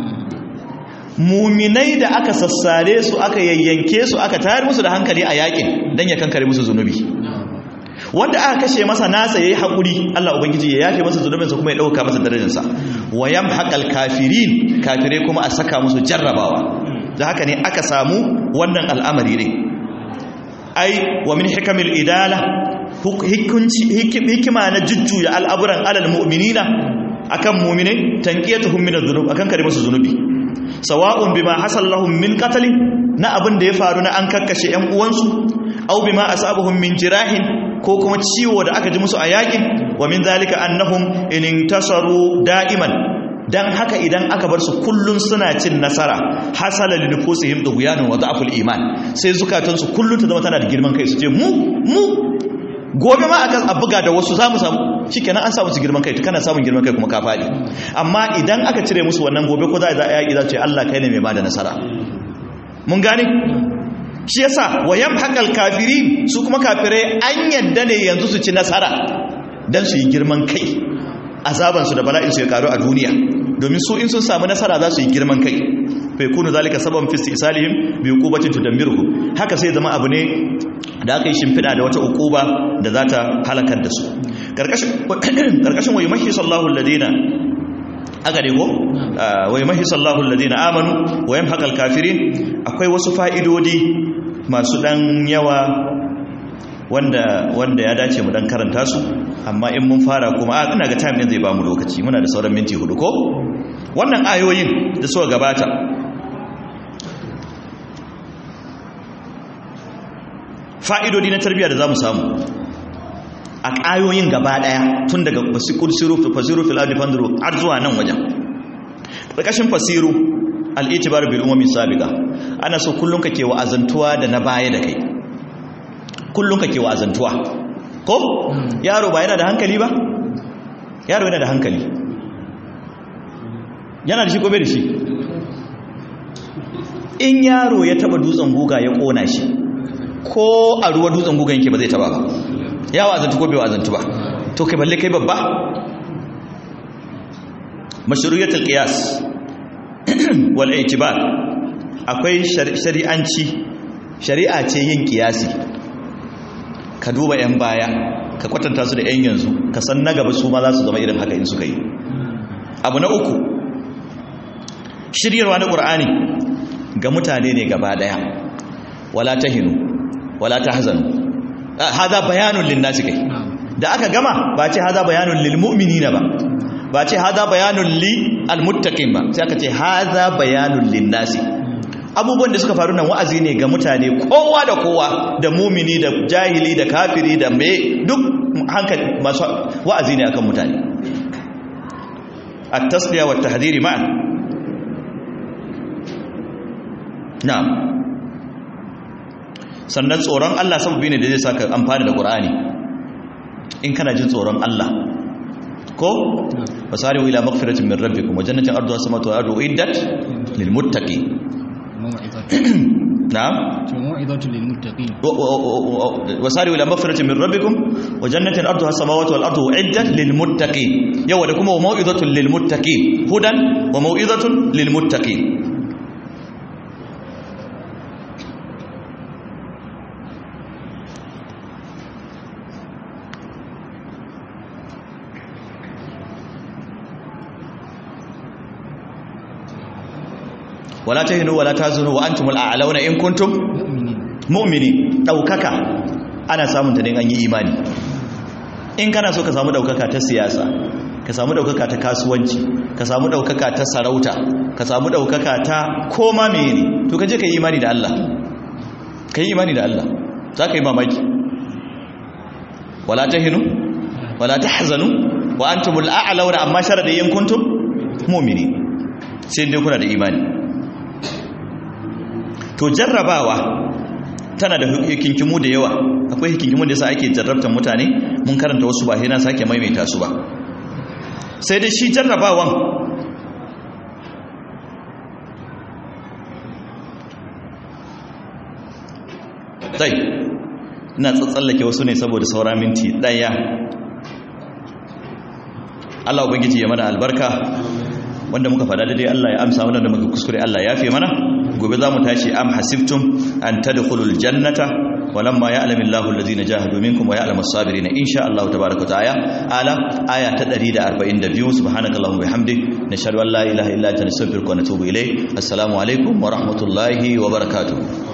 mu'minai da aka sassare su aka yayyanke su aka tayar musu da hankali a yakin dan ya kankare musu zunubi wanda aka kashe masa nasa yayi hakuri Allah ubangiji ya yafe masa zunubinsa kuma ya dauka masa darajarsa wa yamhaqal kafirin kafire kuma a saka musu jarrabawa da haka ne aka samu wannan al'amari ne ai wa min hikamil idala hukunci hikima na jujjuya al'aburan alal mu'minina akan mu'minai tanqiyatuhum min adh-dhunub akan kare musu zunubi sawa'un bima hasal lahum min qatl na abin da ya faru na an kakkashe ƴan uwansu aw bima asabuhum min jirahin ko kuma ciwo da aka ji musu a yakin wa min zalika annahum in intasaru da'iman dan haka idan aka bar su kullun suna cin nasara hasala li nufusihim dughyanun wa da'ful iman sai zukatansu kullun ta zama tana da girman kai su ce mu mu gobe ma aka abuga da wasu zamu samu shikenan an samu su girman kai kana samun girman kai kuma ka fadi amma idan aka cire musu wannan gobe ko za a yaki za su ce Allah kai ne mai bada nasara mun gane shi yasa wayam haqal kafirin su kuma kafirai an yadda ne yanzu su ci nasara dan su yi girman kai azaban su da bala'in su ya karu a duniya domin su in sun samu nasara za su yi girman kai fa yakunu zalika sababan fi istisalihim bi uqubatin tudammiruhu haka sai zama abu ne da aka yi shimfida da wata uquba da za ta halakar da su karkashin karkashin wayi mahi sallahu alladina aka dego wayi mahi sallahu alladina amanu wa yamhaqal kafirin akwai wasu fa'idodi masu dan yawa wanda wanda ya dace mu dan karanta su amma in mun fara kuma a ina ga time din zai ba mu lokaci muna da sauran minti hudu ko wannan ayoyin da suka gabata fa'idodi na tarbiyya da zamu samu a ayoyin gaba daya tun daga fasikul siru fasiru fil ardi fanzuru har zuwa nan wajen karkashin fasiru al-itibar bil umami sabiqa ana so kullun kake wa'azantuwa da na baya da kai kullun kake wa'azantuwa ko yaro ba yana da hankali ba yaro yana da hankali yana da shi ko bai da shi in yaro ya taba dutsen guga ya kona shi ko a ruwa dutsen guga yake ba zai taba ba ya wa'azantu ko bai wa'azantu ba to kai balle kai babba mashru'iyatul qiyas wal i'tibar akwai shari'anci shari'a ce yin kiyasi ka duba yan baya ka kwatanta su da yan yanzu ka san na gaba su ma za su zama irin haka in suka yi abu na uku shiryarwa na qur'ani ga mutane ne gaba daya wala tahinu wala tahzanu hada bayanun linnasi kai da aka gama ba ce hada bayanun lil mu'minina ba ba ce hada bayanun li almuttaqin ba sai aka ce hada bayanun linnasi abubuwan da suka faru nan wa'azi ne ga mutane kowa da kowa da mumini da jahili da kafiri da me duk hankali masu wa'azi ne akan mutane at-tasliya wa at-tahdhiri ma'an na'am sannan tsoron Allah sababi ne da zai saka amfani da Qur'ani in kana jin tsoron Allah ko wasari ila maghfiratin min rabbikum wa jannatin arduha samawati wal ardu uiddat lil muttaqin na'am mau'izatun lil muttaqin wasari ila maghfiratin min rabbikum wa jannatin arduha samawati wal ardu uiddat lil muttaqin yawa da kuma mau'izatun lil muttaqin hudan wa mau'izatun lil muttaqin wala tahinu wala tazunu wa antumul a'launa in kuntum mu'minin daukaka ana samun ta ne an yi imani in kana so ka samu daukaka ta siyasa ka samu daukaka ta kasuwanci ka samu daukaka ta sarauta ka samu daukaka ta koma menene to kaje ka yi imani da Allah ka yi imani da Allah zaka yi mamaki wala tahinu wala tahzanu wa antumul a'launa amma sharadi in kuntum mu'mini sai dai kuna da imani. To jarrabawa tana da hikinkimu da yawa, akwai hikinkimu da yasa ake jarrabtar mutane, mun karanta wasu ba sai na sake maimaita su ba. Sai dai shi jarrabawan sai ina tsatsallake wasu ne saboda saura minti daya. Allah ubangiji ya mana albarka, wanda muka fada dai Allah ya amsa, wanda muka kuskure Allah ya fi mana. Gobe za mu tashi am hasibtum an tadkhulul jannata walamma ya'lamu Allahu allazina jahadu minkum wa ya'lamu as-sabirin, insha Allah tabaaraka wa ta'ala. Ala aya ta ɗari da arba'in da biyu. Subhanakallahumma bihamdik nashhadu an la ilaha illa anta nastaghfiruka wa natubu ilayk. Assalamu alaikum wa rahmatullahi wa barakatuh.